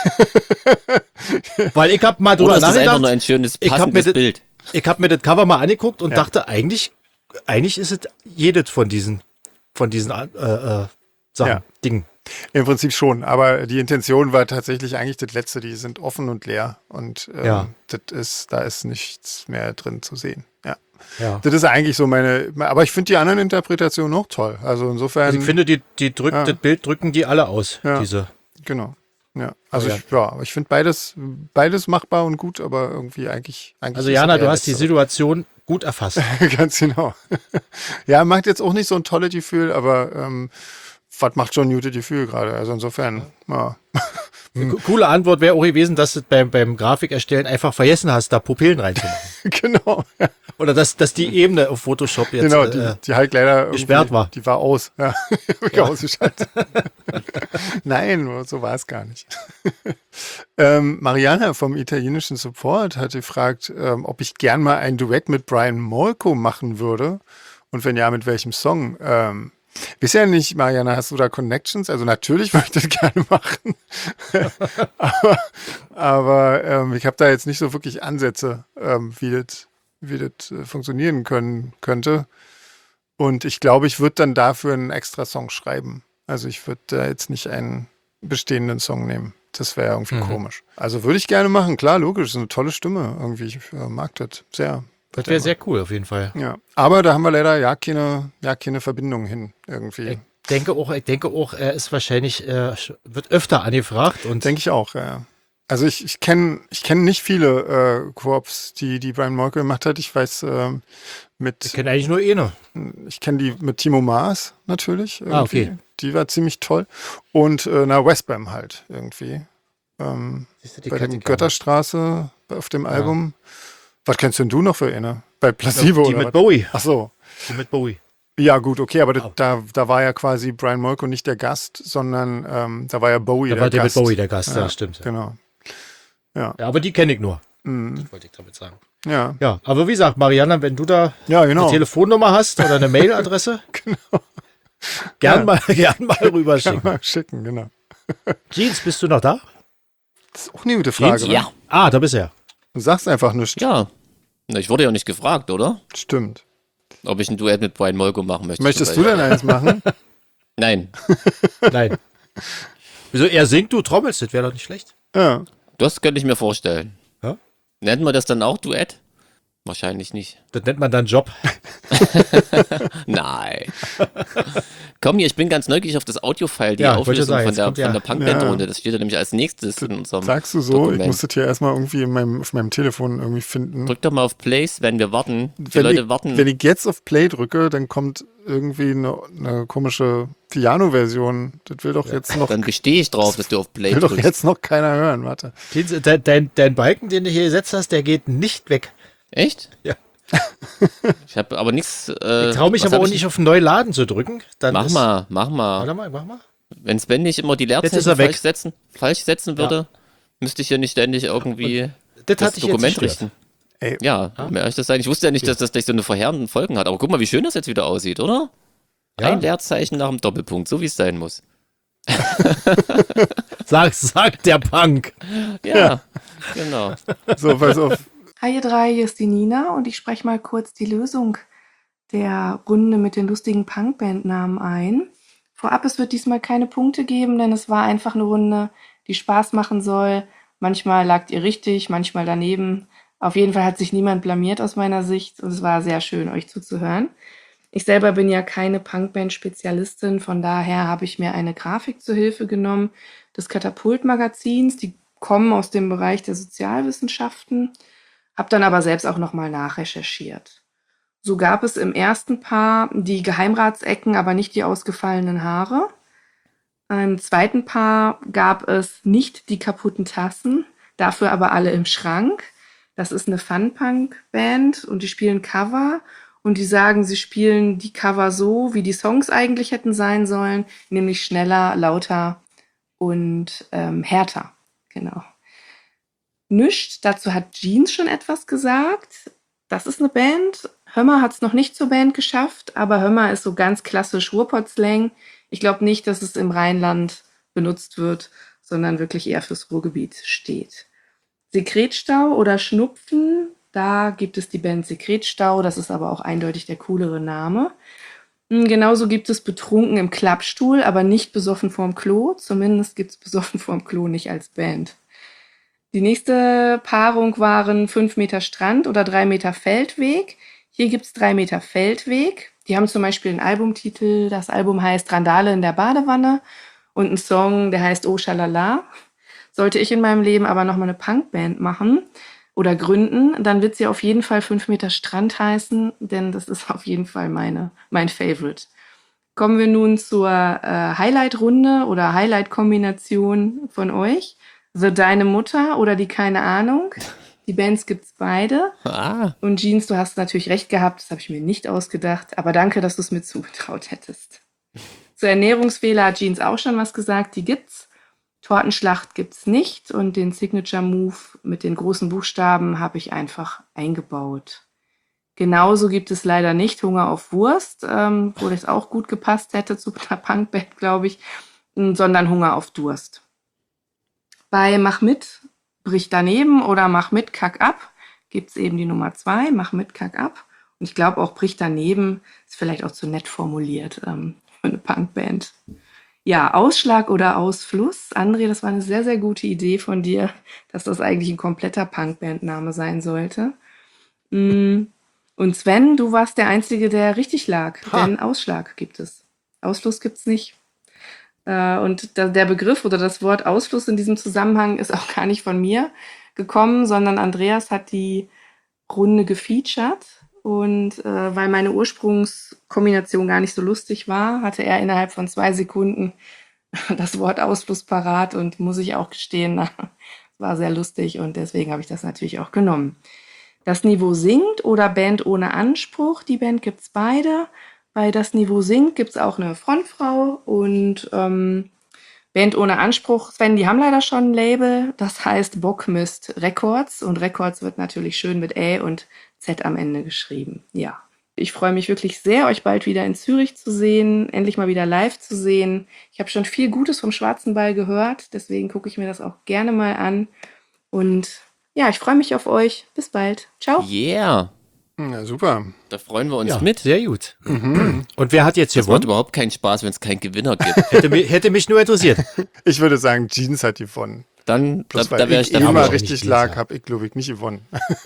Weil ich habe mal drüber Oder ist das einfach nur nachgedacht. ein schönes, Ich hab mir passendes das- Bild? Ich habe mir das Cover mal angeguckt und Ja. dachte, eigentlich, eigentlich ist es jedes von diesen, von diesen äh, äh, Sachen, Ja. Dingen. Im Prinzip schon, aber die Intention war tatsächlich eigentlich das letzte, die sind offen und leer und ähm, Ja. das ist, da ist nichts mehr drin zu sehen. Ja. Ja. Das ist eigentlich so meine, aber ich finde die anderen Interpretationen auch toll. Also insofern, Also ich finde, die, die drückt, Ja. das Bild drücken die alle aus, Ja. diese. genau. Ja, also ja. ich, ja, ich finde beides, beides machbar und gut, aber irgendwie eigentlich, eigentlich Also ist Jana, es du eher hast die letztere. Situation gut erfasst. Ganz genau. Ja, macht jetzt auch nicht so ein tolles Gefühl, aber ähm, was macht schon ein gutes Gefühl gerade? Also insofern, ja. Eine coole Antwort wäre auch gewesen, dass du beim, beim Grafikerstellen einfach vergessen hast, da Pupillen reinzumachen. Genau. Ja, Oder dass, dass die Ebene auf Photoshop jetzt genau, äh, die, die halt leider irgendwie- gesperrt war. Die war aus. Ja, hab ich ausgeschaltet. Nein, so war es gar nicht. ähm, Mariana vom italienischen Support hat gefragt, ähm, ob ich gern mal ein Duett mit Brian Molko machen würde. Und wenn ja, mit welchem Song? Ähm, Bisher nicht, Mariana, hast du da Connections? Also natürlich würde ich das gerne machen. aber aber ähm, ich habe da jetzt nicht so wirklich Ansätze, ähm, wie das wie das äh, funktionieren können könnte. Und ich glaube, ich würde dann dafür einen extra Song schreiben. Also ich würde da jetzt nicht einen bestehenden Song nehmen. Das wäre irgendwie Mhm. komisch. Also würde ich gerne machen, klar, logisch, ist eine tolle Stimme irgendwie. Ich äh, mag das sehr. Das wäre sehr cool auf jeden Fall. Ja, aber da haben wir leider ja keine, ja keine Verbindung hin irgendwie. Ich denke auch, ich denke auch, er ist wahrscheinlich, äh, wird öfter angefragt und Denke ich auch, ja. Also ich, ich kenne ich kenn nicht viele äh, Koops, die, die Brian Molko gemacht hat. Ich weiß ähm, ich mit, kenne eigentlich nur eine. ich kenne die mit Timo Maas natürlich. Irgendwie. Ah, okay. Die war ziemlich toll. Und äh, na, Westbam halt irgendwie. Ähm, Siehst du, die bei kenn dem ich gar nicht. Götterstraße auf dem Album. Was kennst denn du noch für eine? Bei Placebo Die oder mit was? Bowie. Ach so. Die mit Bowie. Ja, gut, okay, aber das, Oh. da, da war ja quasi Brian Molko nicht der Gast, sondern ähm, da war ja Bowie Da der war David Gast. Bowie der Gast, ja, Ja, stimmt. Ja. Genau. Ja, aber die kenne ich nur, Mhm. wollte ich damit sagen. Ja, Ja, aber wie gesagt, Mariana, wenn du da ja, eine genau. Telefonnummer hast oder eine Mailadresse, gern, Ja. mal, gern mal Kann rüberschicken. man schicken, genau. Jeans, bist du noch da? Das ist auch eine gute Frage. Ja. wa? Ah, da bist du ja. Du sagst einfach nichts. Ja. Na, ich wurde ja nicht gefragt, oder? Stimmt. Ob ich ein Duett mit Brian Molko machen möchte. Möchtest zum du Beispiel. denn eins machen? Nein. Nein. Wieso, er singt, du trommelst, das wäre doch nicht schlecht. Ja. Das könnte ich mir vorstellen. Ja? Nennt man das dann auch Duett? Wahrscheinlich nicht. Das nennt man dann Job. Nein. Komm hier, ich bin ganz neugierig auf das Audio-File, die Ja, ich wollte Auflösung sagen, von jetzt der, kommt ja- von der Punkband-Runde. Ja. Das steht ja nämlich als nächstes in unserem Sagst du so? Dokument. Ich muss das hier erstmal irgendwie in meinem, auf meinem Telefon irgendwie finden. Drück doch mal auf Plays, wenn wir warten. Die wenn, Leute ich, warten. wenn ich jetzt auf Play drücke, dann kommt irgendwie eine, eine komische Piano-Version. Das will doch jetzt noch, Dann bestehe ich drauf, dass du auf Play will doch drückst. jetzt noch keiner hören. Warte. Jeans, dein, dein, dein Balken, den du hier gesetzt hast, der geht nicht weg. Echt? Ja. Ich habe aber nichts. Äh, Ich traue mich was aber hab auch ich- nicht auf Neuladen zu drücken. Dann Mach ist, mal, mach mal. Warte mal, mach mal. Wenn Sven nicht immer die ist er Leerzeichen weg. falsch setzen, falsch setzen würde, müsste ich ja nicht ständig irgendwie Das das hatte ich jetzt Dokument gestört. richten. Ey. Ja, um ehrlich zu sein. Ich wusste ja nicht, dass das gleich so eine verheerenden Folgen hat. Aber guck mal, wie schön das jetzt wieder aussieht, oder? Ja. Ein Leerzeichen nach dem Doppelpunkt, so wie es sein muss. Sag, sagt der Punk. Ja, genau. So, pass auf. Hi ihr drei, hier ist die Nina und ich spreche mal kurz die Lösung der Runde mit den lustigen Punkbandnamen ein. Vorab, es wird diesmal keine Punkte geben, denn es war einfach eine Runde, die Spaß machen soll. Manchmal lagt ihr richtig, manchmal daneben. Auf jeden Fall hat sich niemand blamiert aus meiner Sicht und es war sehr schön, euch zuzuhören. Ich selber bin ja keine Punkband-Spezialistin, von daher habe ich mir eine Grafik zur Hilfe genommen des Katapult-Magazins. Die kommen aus dem Bereich der Sozialwissenschaften. Hab dann aber selbst auch nochmal nachrecherchiert. So gab es im ersten Paar die Geheimratsecken, aber nicht die ausgefallenen Haare. Im zweiten Paar gab es nicht die kaputten Tassen, dafür aber alle im Schrank. Das ist eine Fun-Punk-Band und die spielen Cover und die sagen, sie spielen die Cover so, wie die Songs eigentlich hätten sein sollen, nämlich schneller, lauter und ähm, härter. Genau. Nischt, dazu hat Jeans schon etwas gesagt. Das ist eine Band. Hömmer hat es noch nicht zur Band geschafft, aber Hömmer ist so ganz klassisch Ruhrpott-Slang. Ich glaube nicht, dass es im Rheinland benutzt wird, sondern wirklich eher fürs Ruhrgebiet steht. Sekretstau oder Schnupfen, da gibt es die Band Sekretstau, das ist aber auch eindeutig der coolere Name. Genauso gibt es Betrunken im Klappstuhl, aber nicht besoffen vorm Klo. Zumindest gibt es besoffen vorm Klo nicht als Band. Die nächste Paarung waren fünf Meter Strand oder drei Meter Feldweg. Hier gibt es drei Meter Feldweg. Die haben zum Beispiel einen Albumtitel. Das Album heißt Randale in der Badewanne und einen Song, der heißt Oh Schalala. Sollte ich in meinem Leben aber nochmal eine Punkband machen oder gründen, dann wird sie auf jeden Fall fünf Meter Strand heißen, denn das ist auf jeden Fall meine, mein Favorite. Kommen wir nun zur äh, Highlight-Runde oder Highlight-Kombination von euch. The Deine Mutter oder die Keine Ahnung. Die Bands gibt's beide. Ah. Und Jeans, du hast natürlich recht gehabt, das habe ich mir nicht ausgedacht, aber danke, dass du es mir zugetraut hättest. Zur Ernährungsfehler hat Jeans auch schon was gesagt, die gibt's. Tortenschlacht gibt's nicht und den Signature Move mit den großen Buchstaben habe ich einfach eingebaut. Genauso gibt es leider nicht Hunger auf Wurst, ähm, wo das auch gut gepasst hätte zu einer Punkband, glaube ich, sondern Hunger auf Durst. Bei Mach mit, brich daneben oder Mach mit, kack ab gibt's eben die Nummer zwei, Mach mit, kack ab. Und ich glaube auch brich daneben ist vielleicht auch zu nett formuliert ähm, für eine Punkband. Ja, Ausschlag oder Ausfluss. André, das war eine sehr, sehr gute Idee von dir, dass das eigentlich ein kompletter Punkbandname sein sollte. Und Sven, du warst der Einzige, der richtig lag, Ha. denn Ausschlag gibt es. Ausfluss gibt's nicht. Und der Begriff oder das Wort Ausfluss in diesem Zusammenhang ist auch gar nicht von mir gekommen, sondern Andreas hat die Runde gefeatured. Und äh, weil meine Ursprungskombination gar nicht so lustig war, hatte er innerhalb von zwei Sekunden das Wort Ausfluss parat und muss ich auch gestehen, na, war sehr lustig und deswegen habe ich das natürlich auch genommen. Das Niveau singt oder Band ohne Anspruch, die Band gibt's beide. Bei Das Niveau singt gibt's auch eine Frontfrau und ähm, Band ohne Anspruch, Sven, die haben leider schon ein Label, das heißt Bockmist Records und Records wird natürlich schön mit Ä und Z am Ende geschrieben. Ja, ich freue mich wirklich sehr, euch bald wieder in Zürich zu sehen, endlich mal wieder live zu sehen. Ich habe schon viel Gutes vom Schwarzen Ball gehört, deswegen gucke ich mir das auch gerne mal an. Und ja, ich freue mich auf euch. Bis bald. Ciao. Yeah. Ja, super. Da freuen wir uns Ja, mit. sehr gut. Und wer hat jetzt Das macht gewonnen? überhaupt keinen Spaß, wenn es keinen Gewinner gibt. Hätte, mi- hätte mich nur interessiert. Ich würde sagen, Jeans hat gewonnen. Dann, da, Bloß da weil wäre ich ich dann aber immer auch richtig nicht lag, Lisa. habe ich, glaube ich, nicht gewonnen.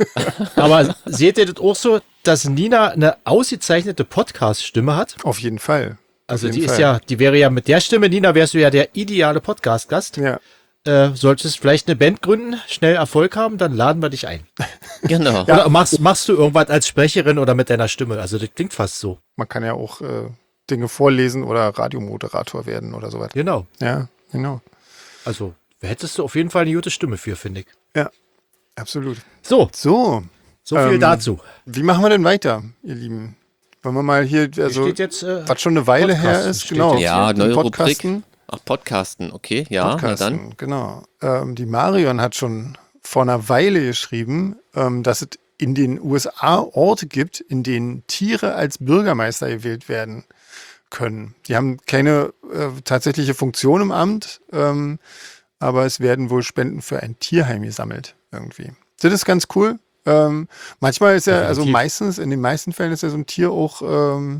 Aber seht ihr das auch so, dass Nina eine ausgezeichnete Podcast-Stimme hat? Auf jeden Fall. Also Auf die jeden ist Fall. ja, die wäre ja mit der Stimme, Nina, wärst du ja der ideale Podcast-Gast. Ja, Äh, solltest vielleicht eine Band gründen, schnell Erfolg haben, dann laden wir dich ein. Genau. Oder machst, machst du irgendwas als Sprecherin oder mit deiner Stimme? Also das klingt fast so. man kann ja auch äh, Dinge vorlesen oder Radiomoderator werden oder sowas. Genau. Ja, genau. Also hättest du auf jeden Fall eine gute Stimme für, finde ich. Ja, absolut. So, So, so viel Ähm, dazu. wie machen wir denn weiter, ihr Lieben? Wollen wir mal hier, Hier also, steht jetzt, äh, was schon eine Weile her Podcasten ist, steht genau. jetzt Ja, den neue Podcasten. Rubrik. Ach, Podcasten, okay. Ja, Podcasten, na dann. genau. Ähm, die Marion hat schon vor einer Weile geschrieben, ähm, dass es in den U S A Orte gibt, in denen Tiere als Bürgermeister gewählt werden können. Die haben keine äh, tatsächliche Funktion im Amt, ähm, aber es werden wohl Spenden für ein Tierheim gesammelt irgendwie. Das ist ganz cool. Ähm, manchmal ist ja, also Definitiv. meistens, in den meisten Fällen ist ja so ein Tier auch, ähm,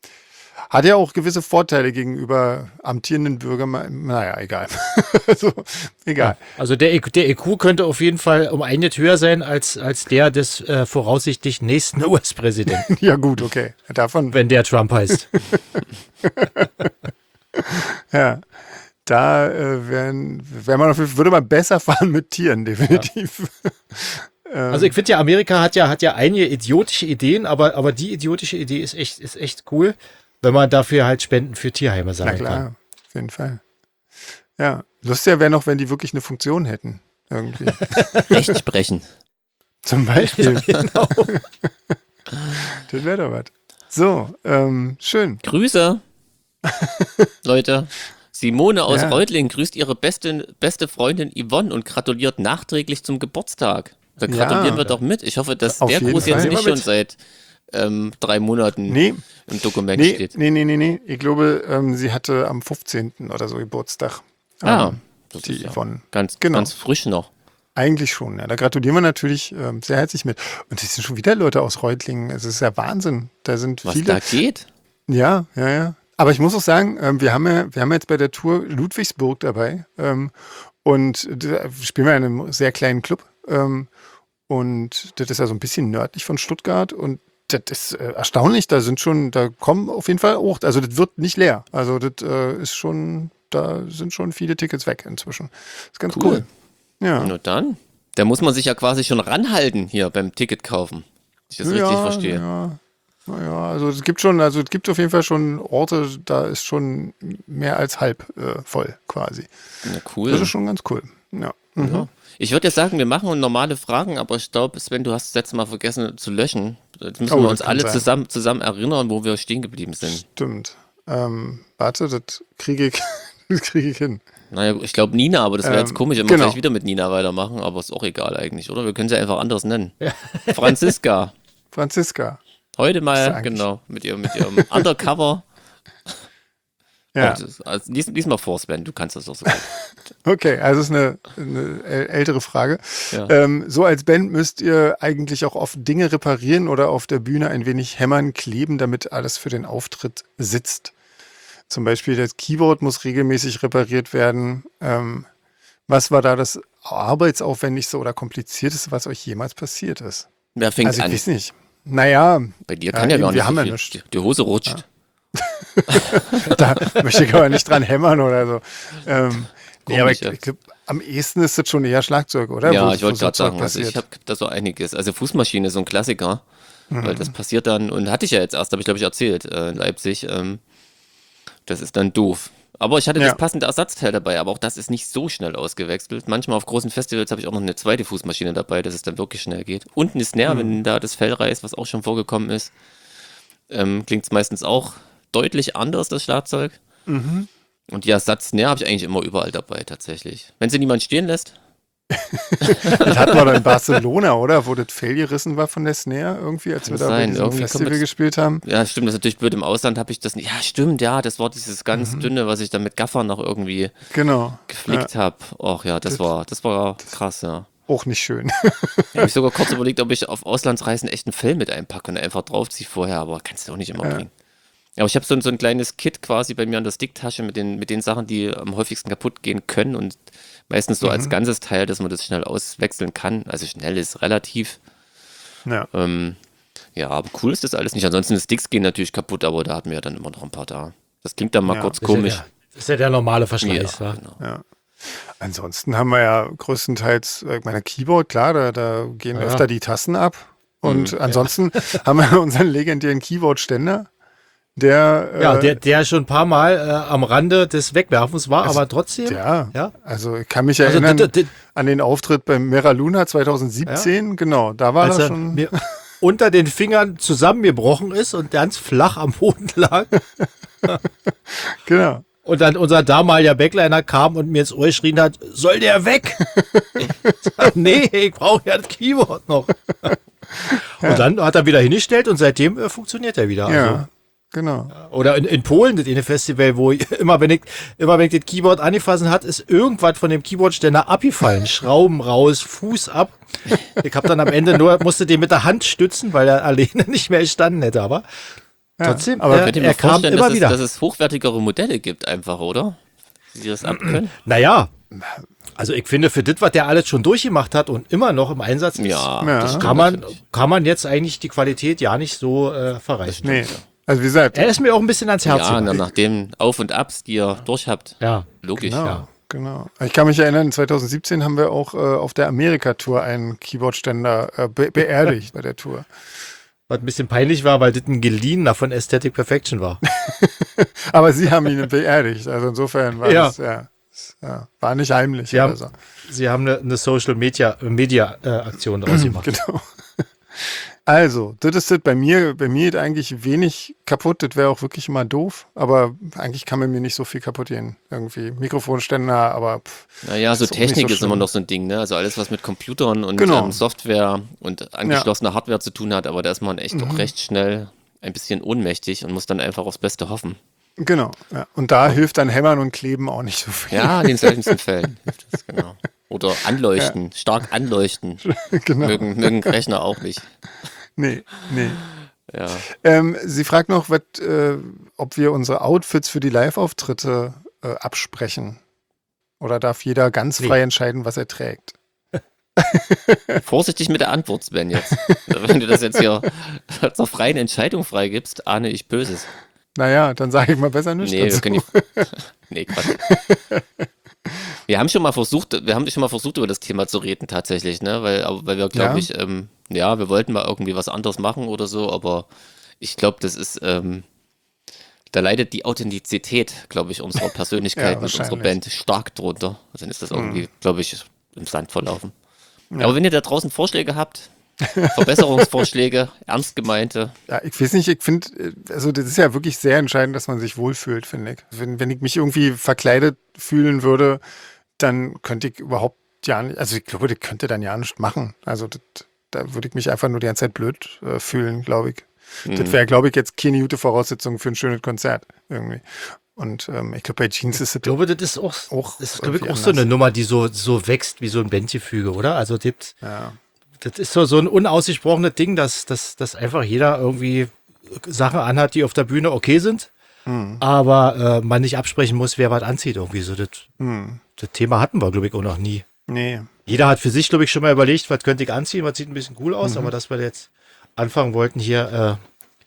hat ja auch gewisse Vorteile gegenüber amtierenden Bürgermeistern. Naja, egal. also, egal. Also der, E Q- der E Q könnte auf jeden Fall um einiges höher sein als, als der des äh, voraussichtlich nächsten U S-Präsidenten, Ja, gut, okay. Davon, wenn der Trump heißt. ja. Da äh, wären, wär man auf, jeden Fall- würde man besser fahren mit Tieren, definitiv. Also ich finde ja, Amerika hat ja, hat ja einige idiotische Ideen, aber, aber die idiotische Idee ist echt, ist echt cool, wenn man dafür halt Spenden für Tierheime Na sammeln klar, kann. auf jeden Fall. Ja, lustiger wäre noch, wenn die wirklich eine Funktion hätten. Irgendwie. Recht sprechen. Zum Beispiel. Genau. Das wäre doch was. So, ähm, schön. Grüße, Leute. Simone aus Ja. Reutling grüßt ihre beste, beste Freundin Yvonne und gratuliert nachträglich zum Geburtstag. Da gratulieren Ja. wir doch mit. Ich hoffe, dass Auf der jeden Gruß Fall. jetzt Nehmen nicht wir schon mit. seit ähm, drei Monaten Nee, im Dokument nee, steht. nee, nee, nee, nee. Ich glaube, ähm, sie hatte am fünfzehnten oder so Geburtstag. Ah, Ähm, das die ist ja Yvonne. ganz, Genau. ganz frisch noch. Eigentlich schon, ja. Da gratulieren wir natürlich ähm, sehr herzlich mit. Und es sind schon wieder Leute aus Reutlingen. Es ist ja Wahnsinn. Da sind Was viele. da geht? Ja, ja, ja. Aber ich muss auch sagen, ähm, wir haben ja, wir haben jetzt bei der Tour Ludwigsburg dabei. Ähm, und da spielen wir in einem sehr kleinen Club. Ähm, und das ist ja so ein bisschen nördlich von Stuttgart. Und das ist äh, erstaunlich. Da sind schon, da kommen auf jeden Fall auch, also das wird nicht leer. Also das äh, ist schon, da sind schon viele Tickets weg inzwischen. Das ist ganz cool. Cool. Ja. Nur dann. Da muss man sich ja quasi schon ranhalten hier beim Ticket kaufen. Wenn ich das richtig verstehe. Ja, naja, also es gibt schon, also es gibt auf jeden Fall schon Orte, da ist schon mehr als halb äh, voll quasi. Na cool. Das ist schon ganz cool. Ja. Mhm. Ja. Ich würde jetzt sagen, wir machen normale Fragen, aber ich glaube, Sven, du hast das letzte Mal vergessen zu löschen. Jetzt müssen Oh, wir das uns kann alle sein. zusammen, zusammen erinnern, wo wir stehen geblieben sind. Stimmt. Ähm, warte, das kriege ich, das kriege ich hin. Naja, ich glaube Nina, aber das wäre Ähm, jetzt komisch, wenn wir genau. gleich wieder mit Nina weitermachen, aber ist auch egal eigentlich, oder? Wir können sie einfach anders nennen. Franziska. Franziska. Heute Ist mal, eigentlich- genau, mit ihrem, mit ihrem Undercover. Ja. Und das- Also, lies, lies mal vor, Sven, du kannst das doch so gut. Okay, also ist eine, eine äl- ältere Frage. Ja. Ähm, so als Band müsst ihr eigentlich auch oft Dinge reparieren oder auf der Bühne ein wenig hämmern, kleben, damit alles für den Auftritt sitzt. Zum Beispiel das Keyboard muss regelmäßig repariert werden. Ähm, was war da das arbeitsaufwendigste oder komplizierteste, was euch jemals passiert ist? Wer fängt Also ich an? weiß nicht. Naja, Bei dir Ja, kann ja, eben, gar nicht wir so haben ja viel. nichts. Die, die Hose rutscht. da möchte ich aber nicht dran hämmern oder so. Ähm, nee, aber ich, ja. ich glaube, am ehesten ist das schon eher Schlagzeug, oder? Ja, Wo- ich wo wollte so gerade Zeug sagen, also ich passiert. habe da so einiges. Also Fußmaschine ist so ein Klassiker, Mhm. weil das passiert dann, und hatte ich ja jetzt erst, habe ich glaube ich erzählt, äh, in Leipzig. Ähm, das ist dann doof. Aber ich hatte Ja. das passende Ersatzteil dabei, aber auch das ist nicht so schnell ausgewechselt. Manchmal auf großen Festivals habe ich auch noch eine zweite Fußmaschine dabei, dass es dann wirklich schnell geht. Und eine Snare, Mhm. wenn da das Fell reißt, was auch schon vorgekommen ist, ähm, klingt es meistens auch deutlich anders, das Schlagzeug. Mhm. Und die Ersatz-Snare habe ich eigentlich immer überall dabei, tatsächlich. Wenn sie niemand stehen lässt, Das hatten wir doch in Barcelona, oder? Wo das Fell gerissen war von der Snare irgendwie, als Kann wir da bei sein, diesem irgendwie Festival kommt das- gespielt haben. ja, stimmt, das ist natürlich blöd. Im Ausland habe ich das nicht. Ja, stimmt, ja, das war dieses Mhm. ganz dünne, was ich dann mit Gaffern noch irgendwie Genau. geflickt habe. Och ja, das, Das- war, das war krass, ja. Auch nicht schön. Ich habe mich sogar kurz überlegt, ob ich auf Auslandsreisen echt ein Fell mit einpacke und einfach draufziehe vorher, aber kannst du auch nicht immer Ja. bringen. Aber ich habe so, ein- so ein kleines Kit quasi bei mir an der Sticktasche mit den, mit den Sachen, die am häufigsten kaputt gehen können und meistens so Mhm. als ganzes Teil, dass man das schnell auswechseln kann. Also schnell ist relativ. Ja. Ähm, ja, aber cool ist das alles nicht. Ansonsten, die Sticks gehen natürlich kaputt, aber da hatten wir ja dann immer noch ein paar da. Das klingt dann mal Ja, kurz Das ist ja komisch. der- Das ist ja der normale Verschleiß. Ja, wa? genau. Ja. Ansonsten haben wir ja größtenteils, äh, ich meine, Keyboard, klar, da, da gehen Ja. öfter die Tasten ab. Und Mhm. ansonsten haben wir unseren legendären Keyboard-Ständer, der, Ja, äh, der, der schon ein paar Mal äh, am Rande des Wegwerfens war, Also, aber trotzdem. ja, Ja. also ich kann mich Also, erinnern d- d- an den Auftritt beim Mera Luna zwanzig siebzehn, genau, da war als das er schon, mir unter den Fingern zusammengebrochen ist und ganz flach am Boden lag. genau. Und dann unser damaliger Backliner kam und mir ins Ohr geschrien hat, soll der weg? Ich sag, nee, ich brauche ja das Keyboard noch. Und dann hat er wieder hingestellt und seitdem äh, funktioniert er wieder. Ja, Also, genau. oder in, in Polen, das eine Festival, wo ich, immer wenn ich immer wenn ich das Keyboard angefasst hat, ist irgendwas von dem Keyboardständer abgefallen. Schrauben raus, Fuß ab. Ich habe dann am Ende nur, musste den mit der Hand stützen, weil er alleine nicht mehr gestanden hätte. Aber Ja, trotzdem, aber äh, Könnt ihr mir er kam vorstellen, immer dass es, wieder. dass es hochwertigere Modelle gibt einfach, oder? Die das abkönnen? Naja, also ich finde, für das, was der alles schon durchgemacht hat und immer noch im Einsatz ist, Ja, Ja. das stimmt kann, man, natürlich. kann man jetzt eigentlich die Qualität ja nicht so äh, verreichen. Nee, also wie gesagt, Er ist mir auch ein bisschen ans Herz Ja, na, gegangen. nach dem Auf und Abs, die ihr durch habt. Ja. Logisch. genau, ja. genau. Ich kann mich erinnern, zwanzig siebzehn haben wir auch äh, auf der Amerika-Tour einen Keyboardständer äh, be beerdigt bei der Tour. Was ein bisschen peinlich war, weil das ein geliehener von Aesthetic Perfection war. Aber sie haben ihn beerdigt, also insofern war Ja. das, ja, Das, ja, war nicht heimlich. Sie haben, oder so. Sie haben eine, eine Social Media, Media äh, Aktion draus gemacht. Genau. Also, das ist das bei mir. Bei mir geht eigentlich wenig kaputt. Das wäre auch wirklich immer doof. Aber eigentlich kann bei mir nicht so viel kaputt gehen. Irgendwie Mikrofonständer, aber pff, Naja, so ist auch nicht Technik so ist immer schlimm. noch so ein Ding, ne? Also alles, was mit Computern und Genau. ähm, Software und angeschlossener Hardware zu tun hat, aber da ist man echt doch recht schnell ein bisschen ohnmächtig und muss dann einfach aufs Beste hoffen. Genau. Ja. Und da hilft dann Hämmern und Kleben auch nicht so viel. Ja, in den seltensten Fällen hilft das, genau. Oder anleuchten, stark anleuchten. Genau. Mögen, mögen Rechner auch nicht. Nee, nee. Ja. Ähm, sie fragt noch, wat, äh, ob wir unsere Outfits für die Live-Auftritte äh, absprechen. Oder darf jeder ganz Nee. frei entscheiden, was er trägt? Vorsichtig mit der Antwort, Sven, jetzt. Wenn du das jetzt hier zur freien Entscheidung freigibst, ahne ich Böses. Naja, dann sage ich mal besser nichts Nee, wir dazu. können die, nee, Quatsch. Wir haben schon mal versucht, wir haben schon mal versucht, über das Thema zu reden, tatsächlich, ne? Weil, aber- weil wir, glaube Ja? ich, ähm, ja, wir wollten mal irgendwie was anderes machen oder so, aber ich glaube, das ist, ähm, da leidet die Authentizität, glaube ich, unserer Persönlichkeit Ja, mit unserer wahrscheinlich. Band stark drunter. Also dann ist das irgendwie, glaube ich, im Sand verlaufen. Ja. Aber wenn ihr da draußen Vorschläge habt, Verbesserungsvorschläge, ernst gemeinte, Ja, ich weiß nicht, ich finde, also das ist ja wirklich sehr entscheidend, dass man sich wohlfühlt, finde ich. Wenn, wenn ich mich irgendwie verkleidet fühlen würde, dann könnte ich überhaupt ja nicht, also ich glaube, das könnte dann ja nicht machen. Also das, da würde ich mich einfach nur die ganze Zeit blöd äh, fühlen, glaube ich. Das wäre, glaube ich, jetzt keine gute Voraussetzung für ein schönes Konzert irgendwie. Und ähm, ich glaube, bei Jeans ist es Ich glaube, das ist auch, auch das ist, glaube ich, irgendwie auch so eine anders. Nummer, die so, so wächst wie so ein Bandgefüge, oder? Also das, Ja. das ist so, so ein unausgesprochenes Ding, dass, dass, dass einfach jeder irgendwie Sachen anhat, die auf der Bühne okay sind, aber äh, man nicht absprechen muss, wer was anzieht irgendwie. So, das, das Thema hatten wir, glaube ich, auch noch nie. Nee. Jeder hat für sich, glaube ich, schon mal überlegt, was könnte ich anziehen, was sieht ein bisschen cool aus, aber dass wir jetzt anfangen wollten, hier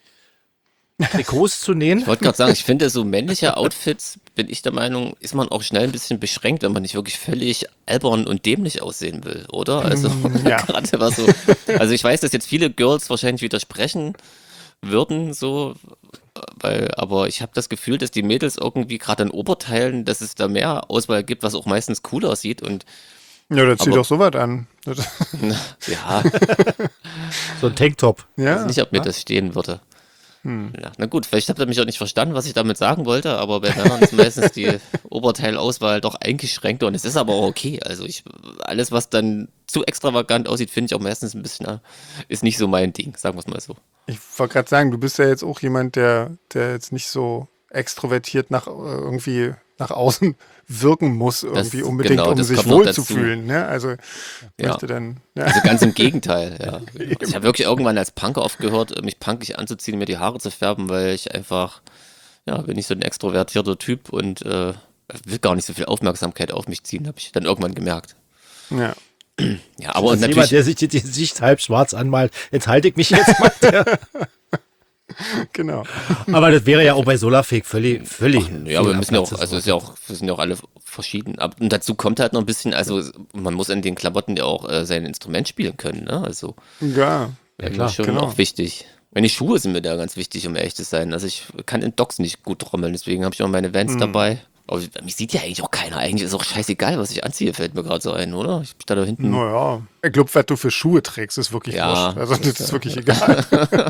äh, Trikots zu nähen. ich wollte gerade sagen, ich finde, so männliche Outfits, bin ich der Meinung, ist man auch schnell ein bisschen beschränkt, wenn man nicht wirklich völlig albern und dämlich aussehen will, oder? Also, Ja. gerade was so, also ich weiß, dass jetzt viele Girls wahrscheinlich widersprechen würden, so, weil, aber ich habe das Gefühl, dass die Mädels irgendwie gerade in Oberteilen, dass es da mehr Auswahl gibt, was auch meistens cool aussieht und Ja, da zieh Aber- doch sowas an. Das, na, ja, So ein Tanktop. ja. nicht, ob mir das stehen würde. Ja, na gut, vielleicht habt ihr mich auch nicht verstanden, was ich damit sagen wollte, aber bei Männern ist meistens die Oberteilauswahl doch eingeschränkter und es ist aber auch okay. Also ich, alles, was dann zu extravagant aussieht, finde ich auch meistens ein bisschen, äh, ist nicht so mein Ding, sagen wir es mal so. Ich wollte gerade sagen, du bist ja jetzt auch jemand, der, der jetzt nicht so extrovertiert nach äh, irgendwie nach außen wirken muss, irgendwie Das- unbedingt, genau, um das sich kommt noch dazu. wohlzufühlen. Ne? Also Ja. möchte dann. Ja. Also ganz im Gegenteil, ja. Also ich habe wirklich irgendwann als Punker aufgehört, mich punkig anzuziehen, mir die Haare zu färben, weil ich einfach, ja, bin ich so ein extrovertierter Typ und äh, will gar nicht so viel Aufmerksamkeit auf mich ziehen, habe ich dann irgendwann gemerkt. Ja. Ja, aber und Jemand, natürlich, der sich die, die Sicht halb schwarz anmalt, jetzt halte ich mich jetzt mal. Der, Genau. aber das wäre ja auch bei Solarfake völlig, völlig. ja, aber wir müssen ja auch, abwärts, also das ist ja auch, wir sind ja auch alle verschieden. Ab- Und dazu kommt halt noch ein bisschen, also man muss in den Klamotten ja auch äh, sein Instrument spielen können, ne? Also Ja. wäre klar, mir schon genau. auch wichtig. Meine Schuhe sind mir da ganz wichtig, um ehrlich zu sein. Also ich kann in Docks nicht gut trommeln, deswegen habe ich auch meine Vans dabei. Aber mich sieht ja eigentlich auch keiner. Eigentlich ist auch scheißegal, was ich anziehe, fällt mir gerade so ein, oder? Ich bin da, da hinten. Naja. Ich glaube, was du für Schuhe trägst, ist wirklich Ja. wurscht. Also das ist wirklich egal.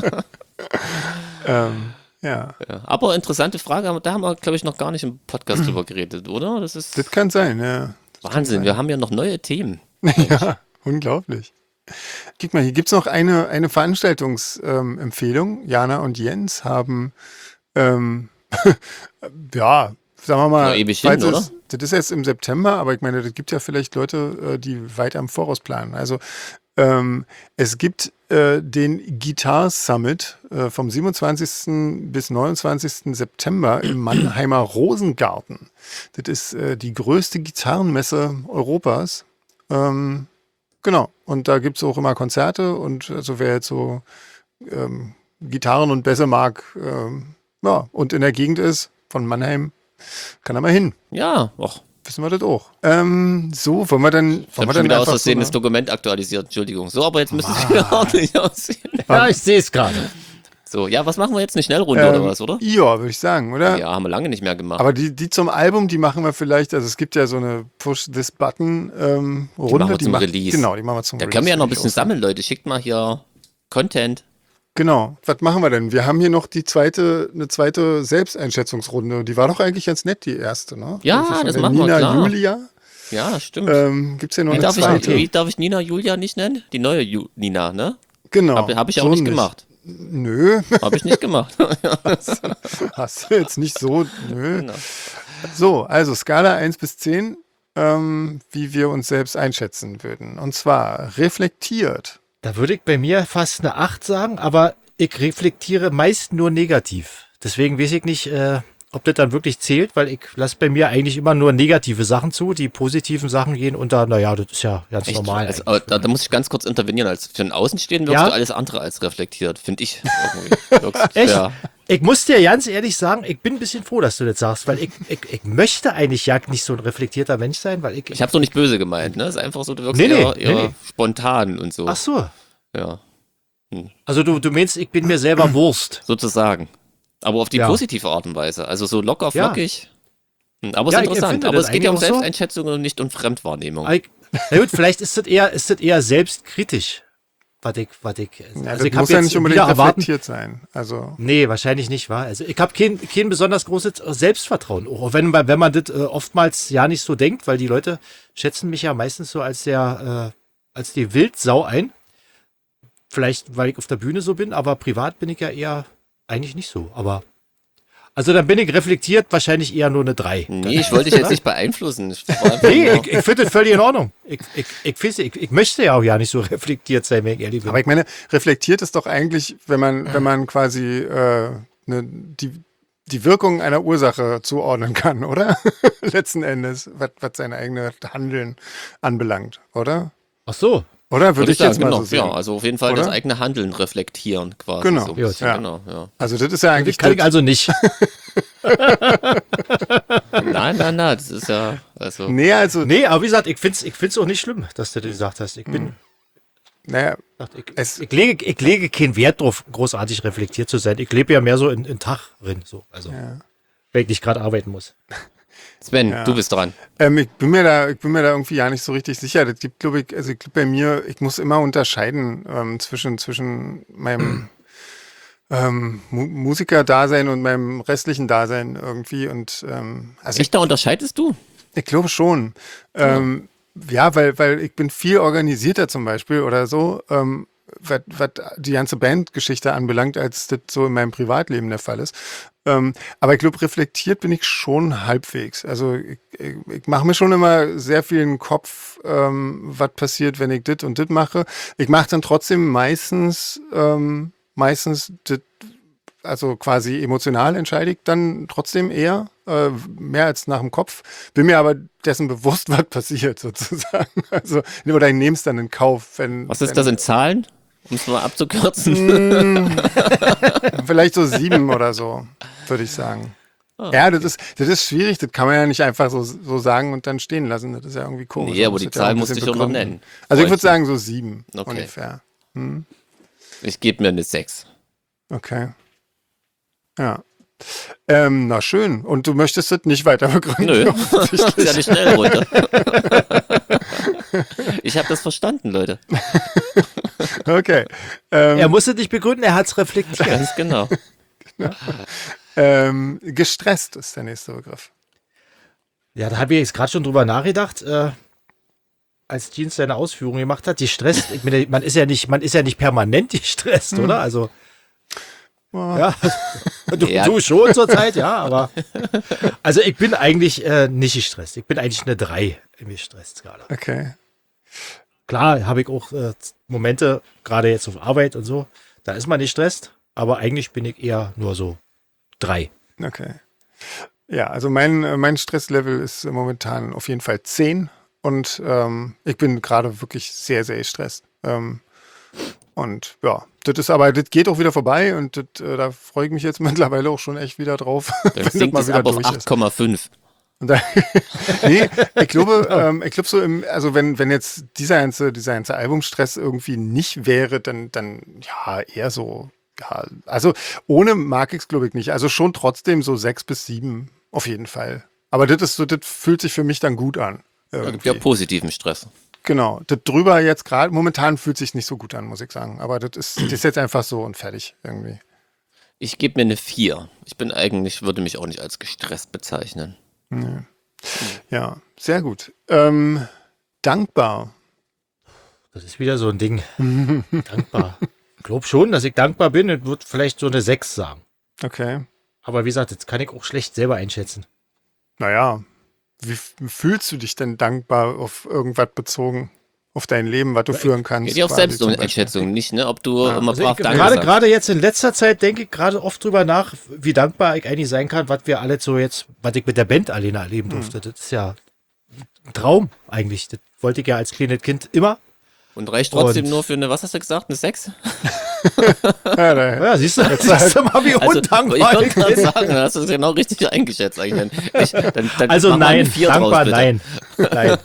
ähm, ja. Ja. Aber interessante Frage, aber da haben wir, glaube ich, noch gar nicht im Podcast drüber geredet, oder? Das ist Das kann sein, ja. Wahnsinn. Wir haben ja noch neue Themen. Ja, unglaublich. Guck mal, hier gibt es noch eine, eine Veranstaltungsempfehlung. Jana und Jens haben, ähm, ja, sagen wir mal, Noch ewig falls hin, es, das ist jetzt im September, aber ich meine, das gibt ja vielleicht Leute, äh, die weit am Voraus planen. Also ähm, es gibt äh, den Guitar Summit äh, vom siebenundzwanzigsten bis neunundzwanzigsten September im Mannheimer Rosengarten. Das ist äh, die größte Gitarrenmesse Europas. Ähm, genau, und da gibt es auch immer Konzerte und also wer jetzt so ähm, Gitarren und Bässe mag, ähm, ja, und in der Gegend ist, von Mannheim, kann er mal hin. Ja, och. Wissen wir das auch. Ähm, so, wollen wir dann, Ich wollen habe wir schon wieder aus einfach Versehen so das eine- Dokument aktualisiert, Entschuldigung. So, aber jetzt müssen Sie wieder ordentlich aussehen. Ja, ich sehe es gerade. So, ja, was machen wir jetzt? Eine Schnellrunde Ähm, oder was, oder? Ja, würde ich sagen, oder? Ja, haben wir lange nicht mehr gemacht. Aber die, die zum Album, die machen wir vielleicht, also es gibt ja so eine Push-This-Button-Runde. Die machen wir zum Release. Genau, die machen wir zum Da Release. können wir ja noch ein würde ich bisschen auch sagen. sammeln, Leute. Schickt mal hier Content. Genau, was machen wir denn? Wir haben hier noch die zweite, eine zweite Selbsteinschätzungsrunde. Die war doch eigentlich ganz nett, die erste, ne? Ja, Irgendwie von das der machen wir, Nina klar. Julia. Ja, stimmt. Ähm, Gibt es ja noch wie, eine darf ich, zweite. wie darf ich Nina Julia nicht nennen? Die neue Ju Nina, ne? Genau. Habe hab ich auch so nicht gemacht. Nö, Habe ich nicht gemacht. hast du jetzt nicht so. Nö. Genau. So, also Skala eins bis zehn, ähm, wie wir uns selbst einschätzen würden. Und zwar reflektiert. Da würde ich bei mir fast eine acht sagen, aber ich reflektiere meist nur negativ. Deswegen weiß ich nicht, äh, ob das dann wirklich zählt, weil ich lasse bei mir eigentlich immer nur negative Sachen zu. Die positiven Sachen gehen unter, naja, das ist ja ganz Echt? normal. Also, eigentlich. aber da, da muss ich ganz kurz intervenieren. Als für den Außenstehenden wirkst Ja? du alles andere als reflektiert, finde ich. Irgendwie. Wirkst Echt? sehr- Ich muss dir ganz ehrlich sagen, ich bin ein bisschen froh, dass du das sagst, weil ich, ich, ich möchte eigentlich ja nicht so ein reflektierter Mensch sein, weil ich. Ich habe so nicht böse gemeint, ne? Es ist einfach so, du wirkst Nee, nee, eher, nee, eher nee. spontan und so. Ach so. Ja, Also du, du meinst, ich bin mir selber Wurst. sozusagen. Aber auf die Ja. positive Art und Weise. Also so locker, Ja. flockig. Hm, Aber es Ja, ist ich interessant. empfinde Aber das es geht ja um eigentlich auch so. Selbsteinschätzung und nicht um Fremdwahrnehmung. Aber ich, na gut, vielleicht ist das eher, ist das eher selbstkritisch. Was ich, was ich, Ja, also das ich habe muss ja jetzt nicht unbedingt wieder erwarten. reflektiert sein. Also, Nee, wahrscheinlich nicht, wahr? Also ich habe kein, kein besonders großes Selbstvertrauen. Auch wenn man, wenn man das äh, oftmals ja nicht so denkt, weil die Leute schätzen mich ja meistens so als der, äh, als die Wildsau ein. Vielleicht, weil ich auf der Bühne so bin, aber privat bin ich ja eher eigentlich nicht so. Aber also dann bin ich reflektiert, wahrscheinlich eher nur eine drei. Nee, ich wollte dich jetzt nicht beeinflussen. Ich war einfach Nee, nur- ich, ich finde das völlig in Ordnung. Ich, ich, ich, weiß, ich, ich möchte ja auch ja nicht so reflektiert sein, wenn ich ehrlich bin. aber ich meine, reflektiert ist doch eigentlich, wenn man, wenn man quasi äh, ne, die, die Wirkung einer Ursache zuordnen kann, oder? Letzten Endes, was, was sein eigenes Handeln anbelangt, oder? Ach so. Oder würde Würde ich jetzt sagen, mal genau. so sehen. Ja, also auf jeden Fall Oder? das eigene Handeln reflektieren quasi. Genau. So. Gut. Ja. Genau, ja. Also das ist ja Das eigentlich kann ich das, also nicht. Nein, nein, nein, das ist ja, also, nee, also, Nee, aber wie gesagt, ich finde es ich find's auch nicht schlimm, dass du das gesagt hast. Ich bin, naja, ich, Es- ich, lege, ich lege keinen Wert drauf, großartig reflektiert zu sein. Ich lebe ja mehr so in, in Tag drin. So. Also, wenn ich nicht gerade arbeiten muss. Sven, Ja. du bist dran. Ähm, ich bin mir da, ich bin mir da irgendwie ja nicht so richtig sicher. Das gibt, glaube ich, also ich glaub bei mir, ich muss immer unterscheiden ähm, zwischen, zwischen meinem ähm, Mu Musiker-Dasein und meinem restlichen Dasein irgendwie. Und ähm, also ich, Echt, da unterscheidest du? ich glaube schon. Ähm, ja, weil, weil ich bin viel organisierter zum Beispiel oder so, ähm, was was die ganze Bandgeschichte anbelangt, als das so in meinem Privatleben der Fall ist. Ähm, aber ich glaube, reflektiert bin ich schon halbwegs. Also ich, ich, ich mache mir schon immer sehr viel in den Kopf, ähm, was passiert, wenn ich das und das mache. Ich mache dann trotzdem meistens, ähm, meistens das, also quasi emotional entscheide ich dann trotzdem eher, äh, mehr als nach dem Kopf. Bin mir aber dessen bewusst, was passiert sozusagen. Also, oder ich nehme es dann in Kauf, wenn. Was ist wenn, das in Zahlen? Um es mal abzukürzen. Vielleicht so sieben oder so, würde ich sagen. Ah, Ja, das ist, das ist schwierig, das kann man ja nicht einfach so, so sagen und dann stehen lassen. Das ist ja irgendwie komisch. Nee, Man aber muss die das ja auch Zahl ein musste bisschen ich auch noch begründen. nennen. Also ich würde Bräuchte. sagen so sieben Okay. ungefähr. Ich gebe mir eine sechs. Okay. Ja. Ähm, na schön. Und du möchtest das nicht weiter begründen? Nö, das ist ja nicht schnell runter. Ich habe das verstanden, Leute. Okay. Ähm, Er muss es nicht begründen, er hat es reflektiert. Ganz genau. ähm, gestresst ist der nächste Begriff. Ja, da habe ich jetzt gerade schon drüber nachgedacht, äh, als Jeans seine Ausführungen gemacht hat. Die stresst, ich meine, man ist ja nicht, man ist ja nicht permanent gestresst, Hm. oder? Also, Boah. ja, du, Ja. du schon zur Zeit, ja, aber also ich bin eigentlich äh, nicht gestresst. Ich bin eigentlich eine drei im Gestresst-Skala. Okay. Klar habe ich auch äh, Momente, gerade jetzt auf Arbeit und so, da ist man nicht gestresst, aber eigentlich bin ich eher nur so drei. Okay. Ja, also mein, äh, mein Stresslevel ist momentan auf jeden Fall zehn und ähm, ich bin gerade wirklich sehr, sehr gestresst. Ähm, und ja, das ist aber, das geht auch wieder vorbei und das, äh, da freue ich mich jetzt mittlerweile auch schon echt wieder drauf, Dann wenn das sinkt mal es wieder ab auf durch acht ist. Komma fünf. Und da, nee, ich glaube, ähm, ich glaube so im, also wenn, wenn jetzt dieser ganze, dieser ganze Albumstress irgendwie nicht wäre, dann, dann ja, eher so ja, also ohne mag ich es, glaube ich, nicht. Also schon trotzdem so sechs bis sieben, auf jeden Fall. Aber das ist so, das fühlt sich für mich dann gut an. Ja, irgendwie. ja, positiven Stress. Genau. Das drüber jetzt gerade, momentan fühlt sich nicht so gut an, muss ich sagen. Aber das ist, das ist jetzt einfach so und fertig irgendwie. Ich gebe mir eine vier. Ich bin eigentlich, würde mich auch nicht als gestresst bezeichnen. Nee. Ja, sehr gut. Ähm, dankbar. Das ist wieder so ein Ding. Dankbar. Ich glaube schon, dass ich dankbar bin und würde vielleicht so eine sechs sagen. Okay. Aber wie gesagt, das kann ich auch schlecht selber einschätzen. Naja, wie f- fühlst du dich denn dankbar auf irgendwas bezogen? Auf dein Leben, was du führen kannst? Geht ja auf quasi zum Selbsteinschätzung, nicht, ne? Ob du Ja. immer Also brav ich, Danke gerade, sagst. gerade jetzt in letzter Zeit denke ich gerade oft drüber nach, wie dankbar ich eigentlich sein kann, was wir alle so jetzt, was ich mit der Band alleine erleben durfte. Das ist ja ein Traum eigentlich. Das wollte ich ja als kleines Kind immer. Und reicht trotzdem Und- nur für eine, was hast du gesagt, eine sechs? Beispiel. Ja, da- Ja, siehst du, siehst du mal, wie Also, ich undankbar wollte ich gerade bin. sagen, dann hast du es genau richtig eingeschätzt. Eigentlich. Ich, dann, dann Also mach mal eine nein, vier dankbar, draus, bitte. nein. Nein.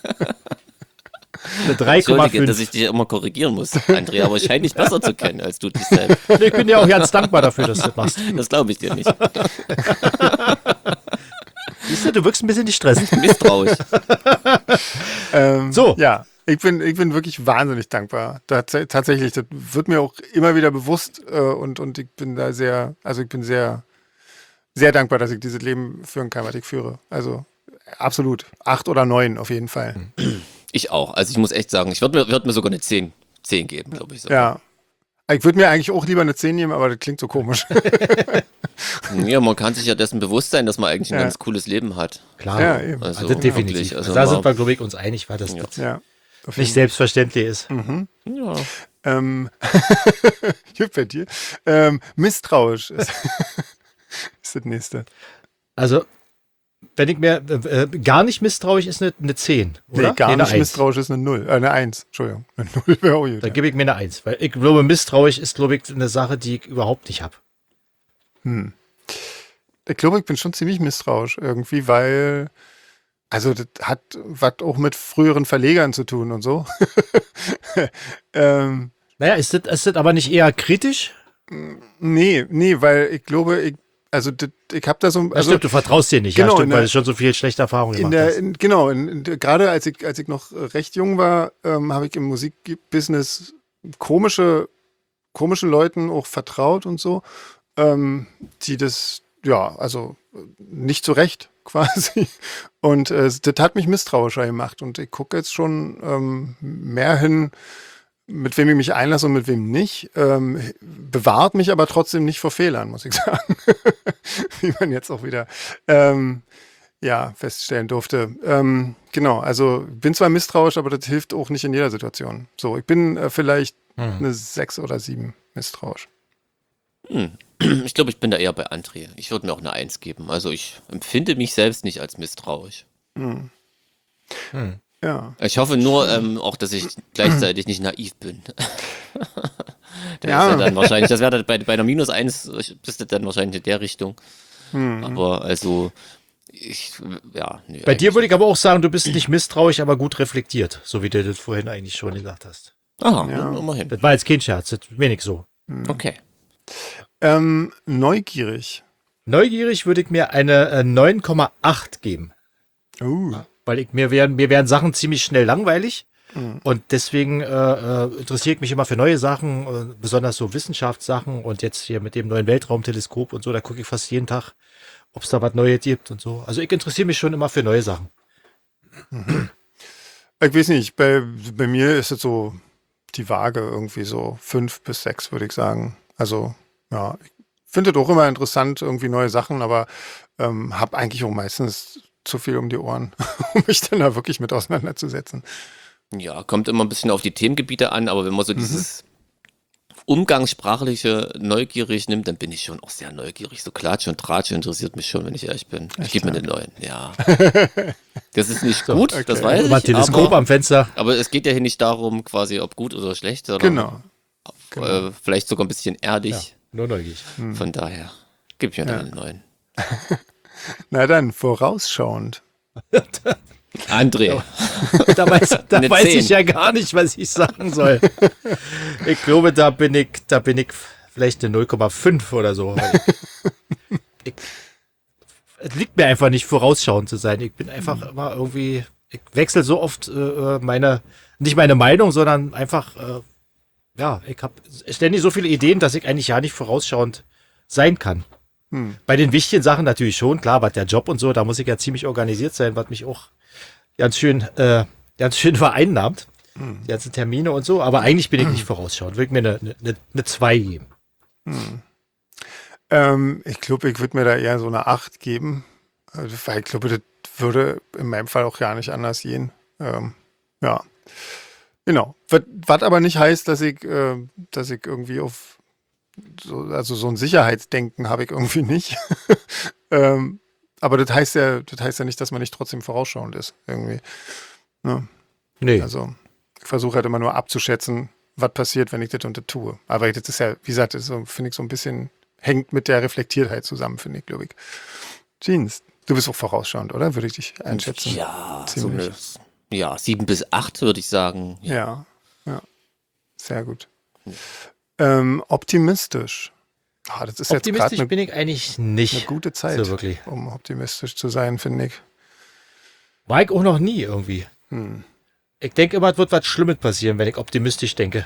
Eine drei Komma Entschuldige, dass fünf. ich dich immer korrigieren muss, Andrea, aber ich scheine dich besser zu kennen als du dich selbst. Ich bin ja auch ganz dankbar dafür, dass du das machst. Das glaube ich dir nicht. Siehst du, du wirkst ein bisschen gestresst. Misstrauisch. Ähm, So. Ja, ich bin, ich bin wirklich wahnsinnig dankbar. Tats tatsächlich, das wird mir auch immer wieder bewusst äh, und, und ich bin da sehr, also ich bin sehr, sehr dankbar, dass ich dieses Leben führen kann, was ich führe. Also absolut. Acht oder neun auf jeden Fall. Ich auch. Also ich muss echt sagen, ich würde mir, würd mir sogar eine zehn, zehn geben, glaube ich. So. Ja. Ich würde mir eigentlich auch lieber eine zehn nehmen, aber das klingt so komisch. Ja, man kann sich ja dessen bewusst sein, dass man eigentlich ein Ja. ganz cooles Leben hat. Klar, Ja, eben. Also, das definitiv. wirklich, also da mal- sind wir, glaube ich, uns einig, weil das Ja. Ja. Auf nicht selbstverständlich ist. Ja. Ähm, gut bei dir. Ähm, misstrauisch ist, ist das nächste. Also, wenn ich mir äh, äh, gar nicht misstrauisch ist, eine, eine zehn, oder? Nee, gar Nee, eine nicht eins. misstrauisch ist eine Null. Äh, eine Eins, Entschuldigung. Eine Null wäre auch gut. Dann gebe ich mir eine eins, weil ich glaube, misstrauisch ist, glaube ich, eine Sache, die ich überhaupt nicht habe. Ich glaube, ich bin schon ziemlich misstrauisch irgendwie, weil, also das hat was auch mit früheren Verlegern zu tun und so. ähm, Naja, ist das, ist das aber nicht eher kritisch? nee, nee, weil ich glaube, ich, also das, ich habe da so, Also, also stimmt, du vertraust dir nicht, genau, ja, stimmt, in weil der- du schon so viel schlechte Erfahrungen in gemacht der, hast. in, genau, in, in, der- gerade als ich, als ich noch recht jung war, ähm, habe ich im Musikbusiness komische, komischen Leuten auch vertraut und so, ähm, die das, ja, also nicht zu Recht quasi. Und äh, das hat mich misstrauischer gemacht. Und ich gucke jetzt schon ähm, mehr hin, mit wem ich mich einlasse und mit wem nicht. Ähm, bewahrt mich aber trotzdem nicht vor Fehlern, muss ich sagen. Wie man jetzt auch wieder ähm, ja, feststellen durfte. Ähm, genau, also bin zwar misstrauisch, aber das hilft auch nicht in jeder Situation. So, ich bin äh, vielleicht Hm. eine sechs oder sieben misstrauisch. Ich glaube, ich bin da eher bei André. Ich würde mir auch eine eins geben. Also ich empfinde mich selbst nicht als misstrauisch. Ja. Ich hoffe nur ähm, auch, dass ich gleichzeitig nicht naiv bin. Das Ja. ist ja dann wahrscheinlich, das wäre dann bei, bei einer minus eins, bist du dann wahrscheinlich in der Richtung. Hm. Aber also, ich, ja. Nee, Bei dir eigentlich würde ich aber auch sagen, du bist nicht misstrauisch, aber gut reflektiert, so wie du das vorhin eigentlich schon gesagt hast. nicht. Aha, Ja. immerhin. Das war jetzt kein Scherz, das ist wenig so. Okay. Ähm, neugierig. Neugierig würde ich mir eine äh, neun Komma acht geben, Uh. weil ich, mir werden mir werden Sachen ziemlich schnell langweilig und deswegen äh, äh, interessiere ich mich immer für neue Sachen, äh, besonders so Wissenschaftssachen und jetzt hier mit dem neuen Weltraumteleskop und so, da gucke ich fast jeden Tag, ob es da was Neues gibt und so. Also ich interessiere mich schon immer für neue Sachen. Ich weiß nicht, bei, bei mir ist es so die Waage irgendwie so fünf bis sechs, würde ich sagen. Also, ja, ich finde es auch immer interessant, irgendwie neue Sachen, aber ähm, habe eigentlich auch meistens zu viel um die Ohren, um mich dann da wirklich mit auseinanderzusetzen. Ja, kommt immer ein bisschen auf die Themengebiete an, aber wenn man so dieses umgangssprachliche neugierig nimmt, dann bin ich schon auch sehr neugierig. So Klatsch und Tratsch interessiert mich schon, wenn ich ehrlich bin. Ich gebe mir eine neun, ja. Das ist nicht gut, das okay. weiß Mal ich, Teleskop aber, am Fenster. aber es geht ja hier nicht darum, quasi ob gut oder schlecht, sondern Genau. äh, vielleicht sogar ein bisschen erdig. Nur neugierig. Von daher gebe ich mir dann eine neun. Na dann, vorausschauend. André, Da weiß, da Eine weiß zehn. ich ja gar nicht, was ich sagen soll. Ich glaube, da bin ich, da bin ich vielleicht eine null Komma fünf oder so. Weil ich, ich, es liegt mir einfach nicht, vorausschauend zu sein. Ich bin einfach immer irgendwie, ich wechsle so oft äh, meine, nicht meine Meinung, sondern einfach, äh, ja, ich habe ständig so viele Ideen, dass ich eigentlich ja nicht vorausschauend sein kann. Hm. Bei den wichtigen Sachen natürlich schon, klar, was der Job und so, da muss ich ja ziemlich organisiert sein, was mich auch ganz schön, äh, ganz schön vereinnahmt. Hm. Die ganzen Termine und so, aber eigentlich bin ich nicht vorausschauend. Würde ich mir eine, eine, eine zwei geben. Hm. Ähm, ich glaube, ich würde mir da eher so eine acht geben, also, weil ich glaube, das würde in meinem Fall auch gar nicht anders gehen. Ähm, ja, genau. Was aber nicht heißt, dass ich, äh, dass ich irgendwie auf so, also so ein Sicherheitsdenken habe ich irgendwie nicht. ähm, aber das heißt ja, das heißt ja nicht, dass man nicht trotzdem vorausschauend ist, irgendwie. Ne? Nee. Also ich versuche halt immer nur abzuschätzen, was passiert, wenn ich das und das tue. Aber das ist ja, wie gesagt, das ist so, finde ich, so ein bisschen, hängt mit der Reflektiertheit zusammen, finde ich, glaube ich. Jeans, du bist auch vorausschauend, oder? Würde ich dich einschätzen? Ja, so Ziemlich. eine, ja, sieben bis acht würde ich sagen. Ja. Ja, ja. Sehr gut. Ähm, optimistisch. Ah, das ist jetzt Optimistisch gerade eine, bin ich eigentlich eine nicht. gute Zeit, So wirklich. um optimistisch zu sein, finde ich. War ich auch noch nie irgendwie. Hm. Ich denke immer, es wird was Schlimmes passieren, wenn ich optimistisch denke.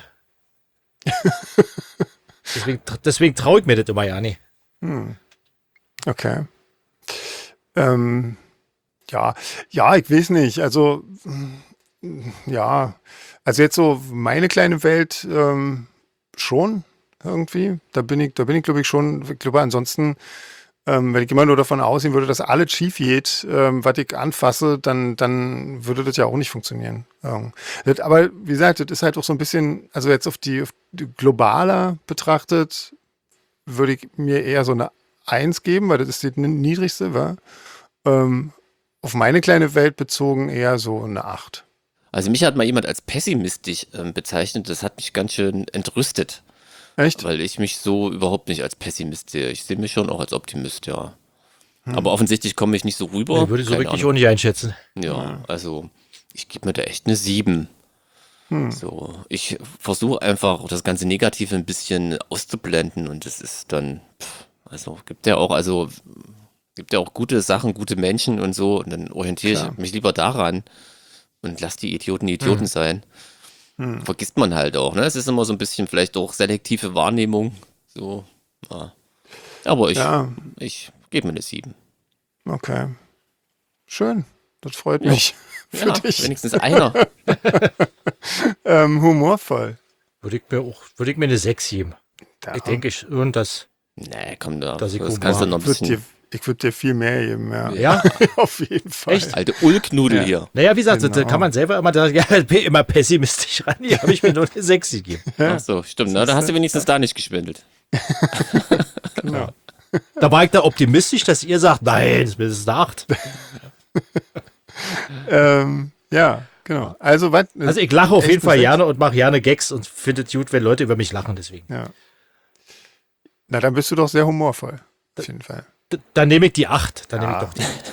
deswegen deswegen traue ich mir das immer ja nicht. Hm. Okay. Ähm, ja, ja, ich weiß nicht. Also, mm, ja, also jetzt so meine kleine Welt ähm, schon irgendwie. Da bin ich, da bin ich, glaube ich, schon, ich glaube, ansonsten, ähm, wenn ich immer nur davon ausgehen würde, dass alles schief geht, ähm, was ich anfasse, dann, dann würde das ja auch nicht funktionieren. Ähm, das, aber wie gesagt, das ist halt auch so ein bisschen, also jetzt auf die, auf die globaler betrachtet, würde ich mir eher so eine Eins geben, weil das ist die niedrigste, war. Ähm, auf meine kleine Welt bezogen eher so eine Acht. Also mich hat mal jemand als pessimistisch ähm, bezeichnet, das hat mich ganz schön entrüstet, Echt? weil ich mich so überhaupt nicht als Pessimist sehe. Ich sehe mich schon auch als Optimist, ja. Aber offensichtlich komme ich nicht so rüber. Ich würde so Keine richtig Ahnung. auch nicht einschätzen. Ja, also ich gebe mir da echt eine sieben. Hm. So, ich versuche einfach das ganze Negative ein bisschen auszublenden und das ist dann, pff, also gibt ja auch, also gibt ja auch gute Sachen, gute Menschen und so und dann orientiere Klar. ich mich lieber daran und lass die Idioten Idioten Mhm. sein. Hm. Vergisst man halt auch, ne? Es ist immer so ein bisschen vielleicht auch selektive Wahrnehmung, so, ja. Aber ich, Ja, ich gebe mir eine sieben. okay. Schön. Das freut Ja. mich. Für Ja, dich. wenigstens einer. Ähm, humorvoll. Würde ich mir auch, würde ich mir eine sechs geben. Da, Ich denke schon, dass, Nee, komm da. Dass ich Das Humor kannst du hab. noch ein ich würde bisschen. dir, ich würd dir viel mehr geben, ja. ja, Auf jeden Fall. Echt? Alte Ulknudel Ja. hier. naja, wie gesagt, da Genau. kann man selber immer, da, ja, immer pessimistisch ran. Hier habe ich mir nur eine sechs gegeben. Ach so, stimmt. Ne? Da hast du wenigstens da nicht geschwindelt. Genau. Da war ich da optimistisch, dass ihr sagt, nein, das ist eine acht. Ähm, ja, genau. Also, was? Also ich lache auf Echt jeden Fall eine sechs? gerne und mache gerne Gags und finde es gut, wenn Leute über mich lachen, deswegen. Ja. Na, dann bist du doch sehr humorvoll. Auf jeden Fall. D- Dann nehme ich die acht. Dann nehme Ja. ich doch die acht.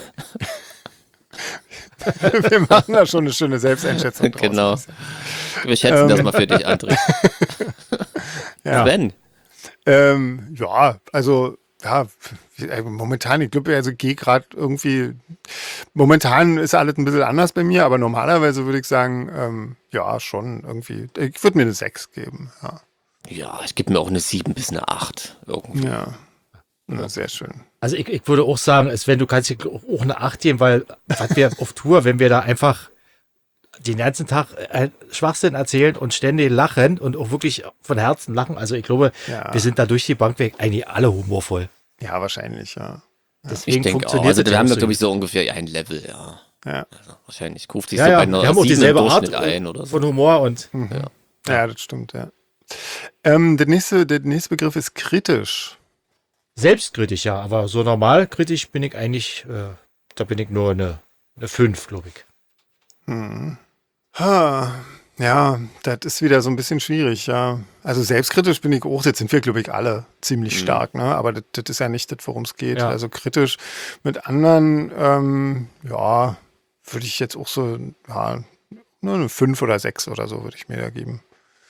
Wir machen da schon eine schöne Selbsteinschätzung draus. Genau. Wir schätzen Ähm. das mal für dich, André. Ja. Sven. Ähm, ja, also, ja, äh, momentan, ich glaube, also gehe gerade irgendwie, momentan ist alles ein bisschen anders bei mir, aber normalerweise würde ich sagen, ähm, ja, schon irgendwie, ich würde mir eine sechs geben. Ja, Ja, ich gebe mir auch eine sieben bis eine acht. Irgendwie. ja. Ja, sehr schön. Also ich, ich würde auch sagen, es, wenn du kannst dir auch eine acht geben, weil was wir auf Tour, wenn wir da einfach den ganzen Tag äh, Schwachsinn erzählen und ständig lachen und auch wirklich von Herzen lachen. Also ich glaube, Ja. wir sind da durch die Bank weg eigentlich alle humorvoll. Ja, wahrscheinlich, ja. Deswegen Ich denke auch. funktioniert Also das wir haben ja da, auch glaube so ich, so ungefähr ein Level, ja. Ja, Also wahrscheinlich ruft sich Ja, so ja, bei einer wir haben auch sieben im dieselbe Art Durchschnitt ein oder so. von Humor und ja, das stimmt, ja. Ähm, der, nächste, der nächste Begriff ist kritisch. selbstkritisch, ja. Aber so normal kritisch bin ich eigentlich, äh, da bin ich nur eine, eine fünf, glaube ich. Hm. Ha, ja, das ist wieder so ein bisschen schwierig, ja. Also selbstkritisch bin ich auch, jetzt sind wir, glaube ich, alle ziemlich stark, ne? Aber das, das ist ja nicht das, worum es geht. Ja. Also kritisch mit anderen, ähm, ja, würde ich jetzt auch so, ja, nur eine fünf oder sechs oder so würde ich mir da geben.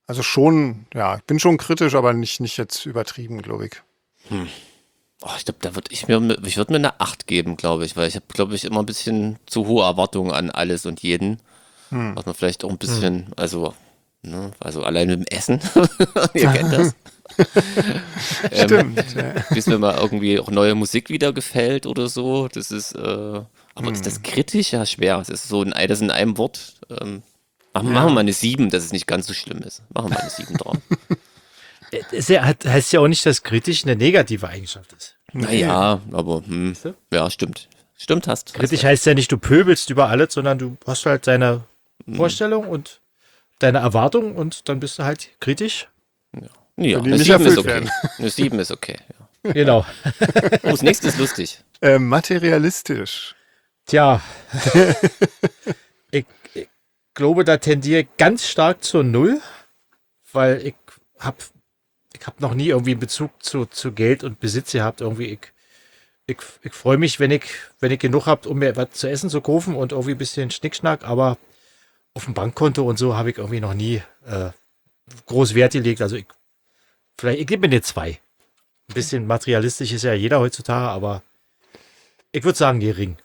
Also schon, ja, ich bin schon kritisch, aber nicht, nicht jetzt übertrieben, glaube ich. Hm. Oh, ich glaube, da würde ich mir, ich würde mir eine acht geben, glaube ich, weil ich habe, glaube ich, immer ein bisschen zu hohe Erwartungen an alles und jeden. Hm. Was man vielleicht auch ein bisschen, also, ne, also allein mit dem Essen, ihr kennt das. Stimmt. ähm, Ja. bis mir mal irgendwie auch neue Musik wieder gefällt oder so. Das ist, äh, aber Hm. ist das kritisch? Ja, schwer. Es ist so in, das in einem Wort. Ähm, machen, Ja. machen wir mal eine sieben, dass es nicht ganz so schlimm ist. Machen wir mal eine sieben drauf. Es ja- hat- heißt ja auch nicht, dass kritisch eine negative Eigenschaft ist. Naja, aber hm, Weißt du? ja, stimmt. Stimmt, hast. hast Kritisch recht. heißt ja nicht, du pöbelst über alles, sondern du hast halt deine Vorstellung und deine Erwartung und dann bist du halt kritisch. Ja, Wenn die eine nicht sieben ist erfüllt okay. werden. Eine sieben ist okay. Ja. Genau. Oh, das nächste ist lustig. Äh, materialistisch. Tja, ich, ich glaube, da tendiere ich ganz stark zur Null, weil ich habe ich hab noch nie irgendwie einen Bezug zu, zu Geld und Besitz gehabt. Irgendwie, ich, ich, ich freue mich, wenn ich, wenn ich genug habe, um mir was zu essen zu kaufen und irgendwie ein bisschen Schnickschnack, aber auf dem Bankkonto und so habe ich irgendwie noch nie äh, groß Wert gelegt. Also ich, vielleicht, ich gebe mir eine zwei. Ein bisschen materialistisch ist ja jeder heutzutage, aber ich würde sagen gering,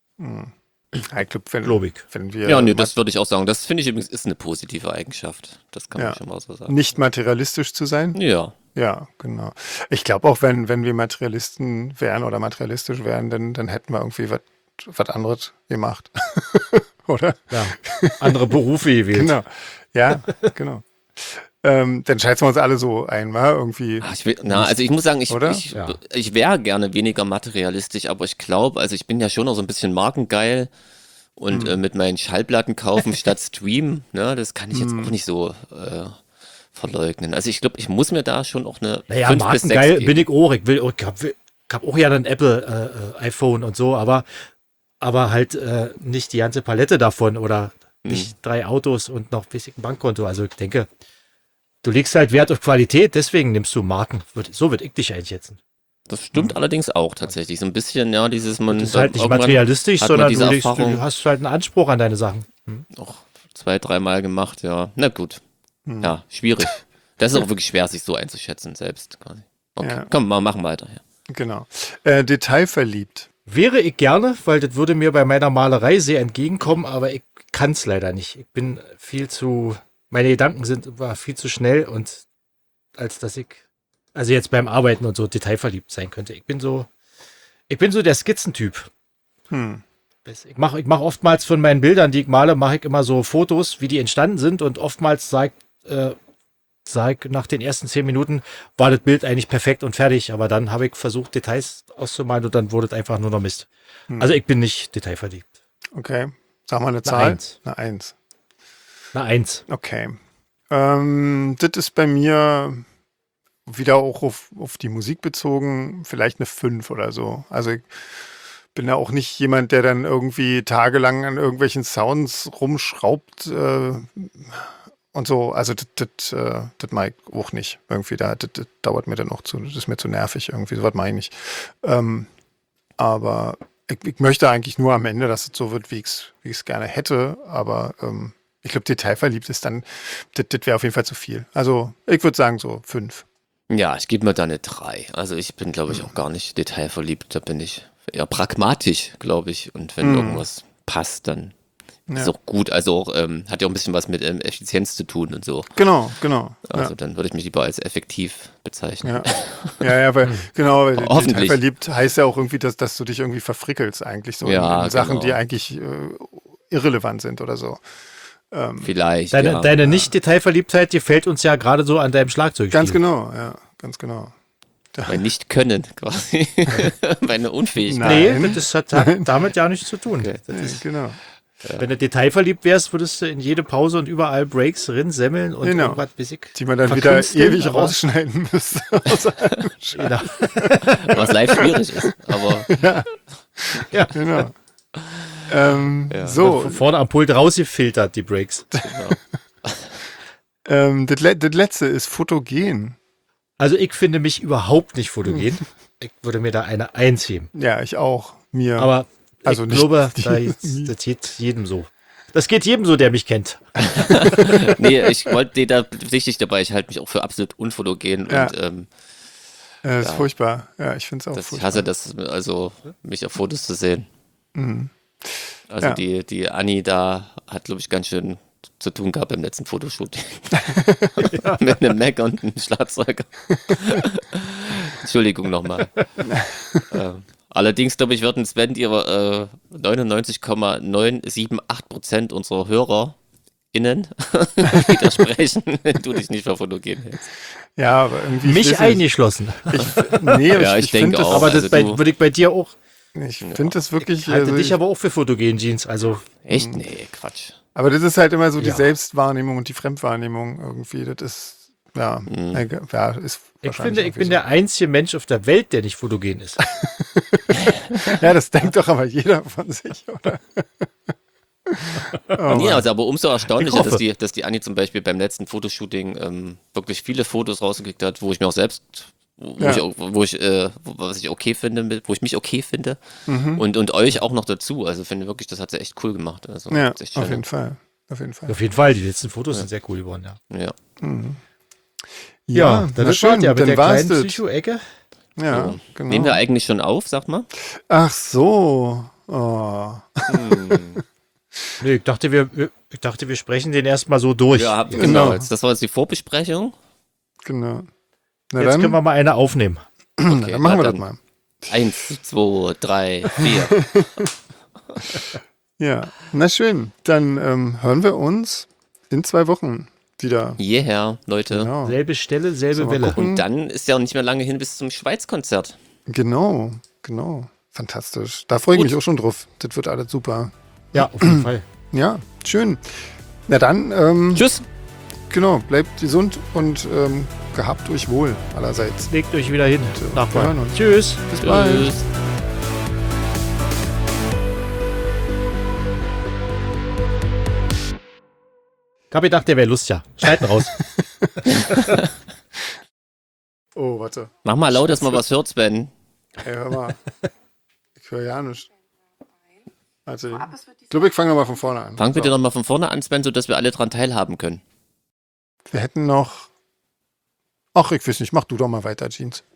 Ja, ich glaube, wenn, glaube ich. wenn wir Ja, nee, das würde ich auch sagen. Das finde ich übrigens ist eine positive Eigenschaft. Das kann man Ja. schon mal so sagen. nicht materialistisch zu sein. Ja. Ja, genau. Ich glaube auch, wenn, wenn wir Materialisten wären oder materialistisch wären, dann, dann hätten wir irgendwie was was anderes gemacht. Oder? Ja, andere Berufe gewählt. Genau. Ja, genau. Ähm, dann schätzen wir uns alle so ein, wa? Irgendwie. Ach, ich will, na, also ich muss sagen, ich, Oder? ich, Ja. ich wäre gerne weniger materialistisch, aber ich glaube, also ich bin ja schon auch so ein bisschen markengeil und äh, mit meinen Schallplatten kaufen statt streamen, ne, das kann ich jetzt auch nicht so äh, verleugnen. Also ich glaube, ich muss mir da schon auch eine Naja, fünf bis sechs markengeil geben. bin ich auch. Ich will, auch- ich habe hab auch ja ein Apple äh, äh, iPhone und so, aber, aber halt äh, nicht die ganze Palette davon oder nicht drei Autos und noch ein bisschen Bankkonto. Also ich denke, du legst halt Wert auf Qualität, deswegen nimmst du Marken. Würd- So würde ich dich einschätzen. Das stimmt allerdings auch tatsächlich. So ein bisschen, ja, dieses man Das ist halt nicht irgendwann materialistisch, hat man sondern diese du, legst, Erfahrung du hast halt einen Anspruch an deine Sachen. auch zwei, dreimal gemacht, ja. Na gut. Ja, schwierig. Das ist auch wirklich schwer, sich so einzuschätzen selbst quasi. Okay, Ja. komm, mal machen weiter. Ja. Genau. Äh, detailverliebt. Wäre ich gerne, weil das würde mir bei meiner Malerei sehr entgegenkommen, aber ich kann es leider nicht. Ich bin viel zu, meine Gedanken sind immer viel zu schnell und als dass ich, also jetzt beim Arbeiten und so detailverliebt sein könnte. Ich bin so, ich bin so der Skizzentyp. Hm. Ich mache ich mach oftmals von meinen Bildern, die ich male, mache ich immer so Fotos, wie die entstanden sind und oftmals sage äh, sag nach den ersten zehn Minuten war das Bild eigentlich perfekt und fertig, aber dann habe ich versucht, Details auszumalen und dann wurde es einfach nur noch Mist. Also ich bin nicht detailverliebt. Okay. Sag mal eine Zahl. Eins. Eine Eins. Na, eins. Okay. Ähm, das ist bei mir wieder auch auf, auf die Musik bezogen, vielleicht eine fünf oder so. Also ich bin ja auch nicht jemand, der dann irgendwie tagelang an irgendwelchen Sounds rumschraubt äh, und so. Also das, das, äh, das mag ich auch nicht. Irgendwie, da, das, das dauert mir dann auch zu, das ist mir zu nervig irgendwie, so was mag ich nicht. Ähm, aber ich, ich möchte eigentlich nur am Ende, dass es so wird, wie ich es wie ich's gerne hätte, aber ähm, ich glaube, detailverliebt ist dann, das, das wäre auf jeden Fall zu viel. Also ich würde sagen so fünf. Ja, ich gebe mir da eine drei. Also ich bin, glaube ich, auch gar nicht detailverliebt. Da bin ich eher pragmatisch, glaube ich. Und wenn Mhm. irgendwas passt, dann ist es Ja. auch gut. Also auch, ähm, hat ja auch ein bisschen was mit ähm, Effizienz zu tun und so. Genau, genau. Also Ja. dann würde ich mich lieber als effektiv bezeichnen. Ja, ja, ja weil, genau, weil Hoffentlich. detailverliebt heißt ja auch irgendwie, dass, dass du dich irgendwie verfrickelst eigentlich so Ja, in, in Sachen, genau. die eigentlich äh, irrelevant sind oder so. Vielleicht, Deine, ja. deine Nicht-Detailverliebtheit gefällt uns ja gerade so an deinem Schlagzeug. Ganz genau, ja, ganz genau. Mein Nicht-Können quasi. Meine Unfähigkeit. Nein. Nee, das hat, hat damit ja nichts zu tun. Okay. Das ist, Genau. wenn du detailverliebt wärst, würdest du in jede Pause und überall Breaks rinsemmeln und Genau. irgendwas bissig Die man dann wieder verkünsteln, ewig aber- rausschneiden müsste. Genau. Was live schwierig ist. Aber Ja. Genau. Ähm, Ja. so, Vorne am Pult rausgefiltert, die Breaks. ähm, das, Le das letzte ist fotogen. Also ich finde mich überhaupt nicht fotogen. Ich würde mir da eine Eins heben. Ja, ich auch. Mir. Aber Also ich nicht glaube, die- da jetzt, das geht jedem so. Das geht jedem so, der mich kennt. Nee, ich wollte dir da wichtig dabei, ich halte mich auch für absolut unfotogen Ja. und ähm, Äh, ist Ja. furchtbar. Ja, ich finde es auch das, ich furchtbar. hasse das, also mich auf Fotos zu sehen. Mhm. Also Ja. die, die Anni da hat, glaube ich, ganz schön zu tun gehabt beim letzten Fotoshooting. Mit einem Mac und einem Schlagzeuger. Entschuldigung nochmal. ähm, allerdings, glaube ich, werden Sven ihre äh, neunundneunzig Komma neun sieben acht Prozent unserer HörerInnen widersprechen, wenn du dich nicht für fotogen hältst. Ja, aber irgendwie. ich Mich weiß nicht. eingeschlossen. Ich, nee, Ja, ich, ich ich finde denke das, auch. Aber das also bei, du- würde ich bei dir auch. ich finde das wirklich. Ich halte also dich ich, aber auch für fotogen, Jeans. Also Echt? Nee, Quatsch. aber das ist halt immer so die Ja. Selbstwahrnehmung und die Fremdwahrnehmung irgendwie. Das ist, ja, Mhm. eig- ja ist ich wahrscheinlich finde, ich irgendwie bin so. der einzige Mensch auf der Welt, der nicht fotogen ist. Ja, das denkt doch aber jeder von sich, oder? Oh, Nee, Mann. also aber umso erstaunlicher, Ich hoffe. dass die, dass die Anni zum Beispiel beim letzten Fotoshooting ähm, wirklich viele Fotos rausgekriegt hat, wo ich mir auch selbst, wo Ja. ich, auch- wo ich, äh, wo- was ich okay finde, mit- wo ich mich okay finde Mhm. und, und euch auch noch dazu. Also finde wirklich, das hat sie echt cool gemacht. Also, Ja, das ist echt auf schön. jeden Fall. Auf jeden Fall. Auf jeden Fall, die letzten Fotos sind sehr cool geworden, ja. Ja. Mhm. Ja, Ja, dann na ist schön, ja mit dann der war's kleinen das. Psycho-Ecke. Ja, So. genau. Nehmen wir eigentlich schon auf, sag mal? Ach so. Oh. Hm. Nee, ich dachte, wir, wir- ich dachte, wir sprechen den erstmal so durch. Ja, jetzt genau. Genau. Jetzt, das war jetzt die Vorbesprechung. Genau. Na jetzt dann, können wir mal eine aufnehmen. na, dann machen wir das mal. Eins, zwei, drei, vier. Ja, na schön. Dann ähm, hören wir uns in zwei Wochen wieder. Hierher, Leute. Genau. Selbe Stelle, selbe So, mal Welle. gucken. Und dann ist ja auch nicht mehr lange hin bis zum Schweiz-Konzert. Genau, genau. Fantastisch. Da freue ich Gut. mich auch schon drauf. Das wird alles super. Ja, auf jeden Fall. Ja, schön. Na dann, ähm, Tschüss. genau, bleibt gesund und ähm, gehabt euch wohl allerseits. Legt euch wieder hin. wir Nachbar. hören uns. Tschüss. Bis bald. Tschüss. Ich hab gedacht, der wäre Lust, ja. Schneiden raus. Oh, warte. Mach mal laut, dass man was hört, Sven. Ey, hör mal. Ich höre ja nichts. Warte. Vorab, es wird Ich glaube, ich fange nochmal von vorne an. Fang bitte So. nochmal von vorne an, Sven, sodass wir alle dran teilhaben können. Wir hätten noch. Ach, ich weiß nicht, mach du doch mal weiter, Jeans.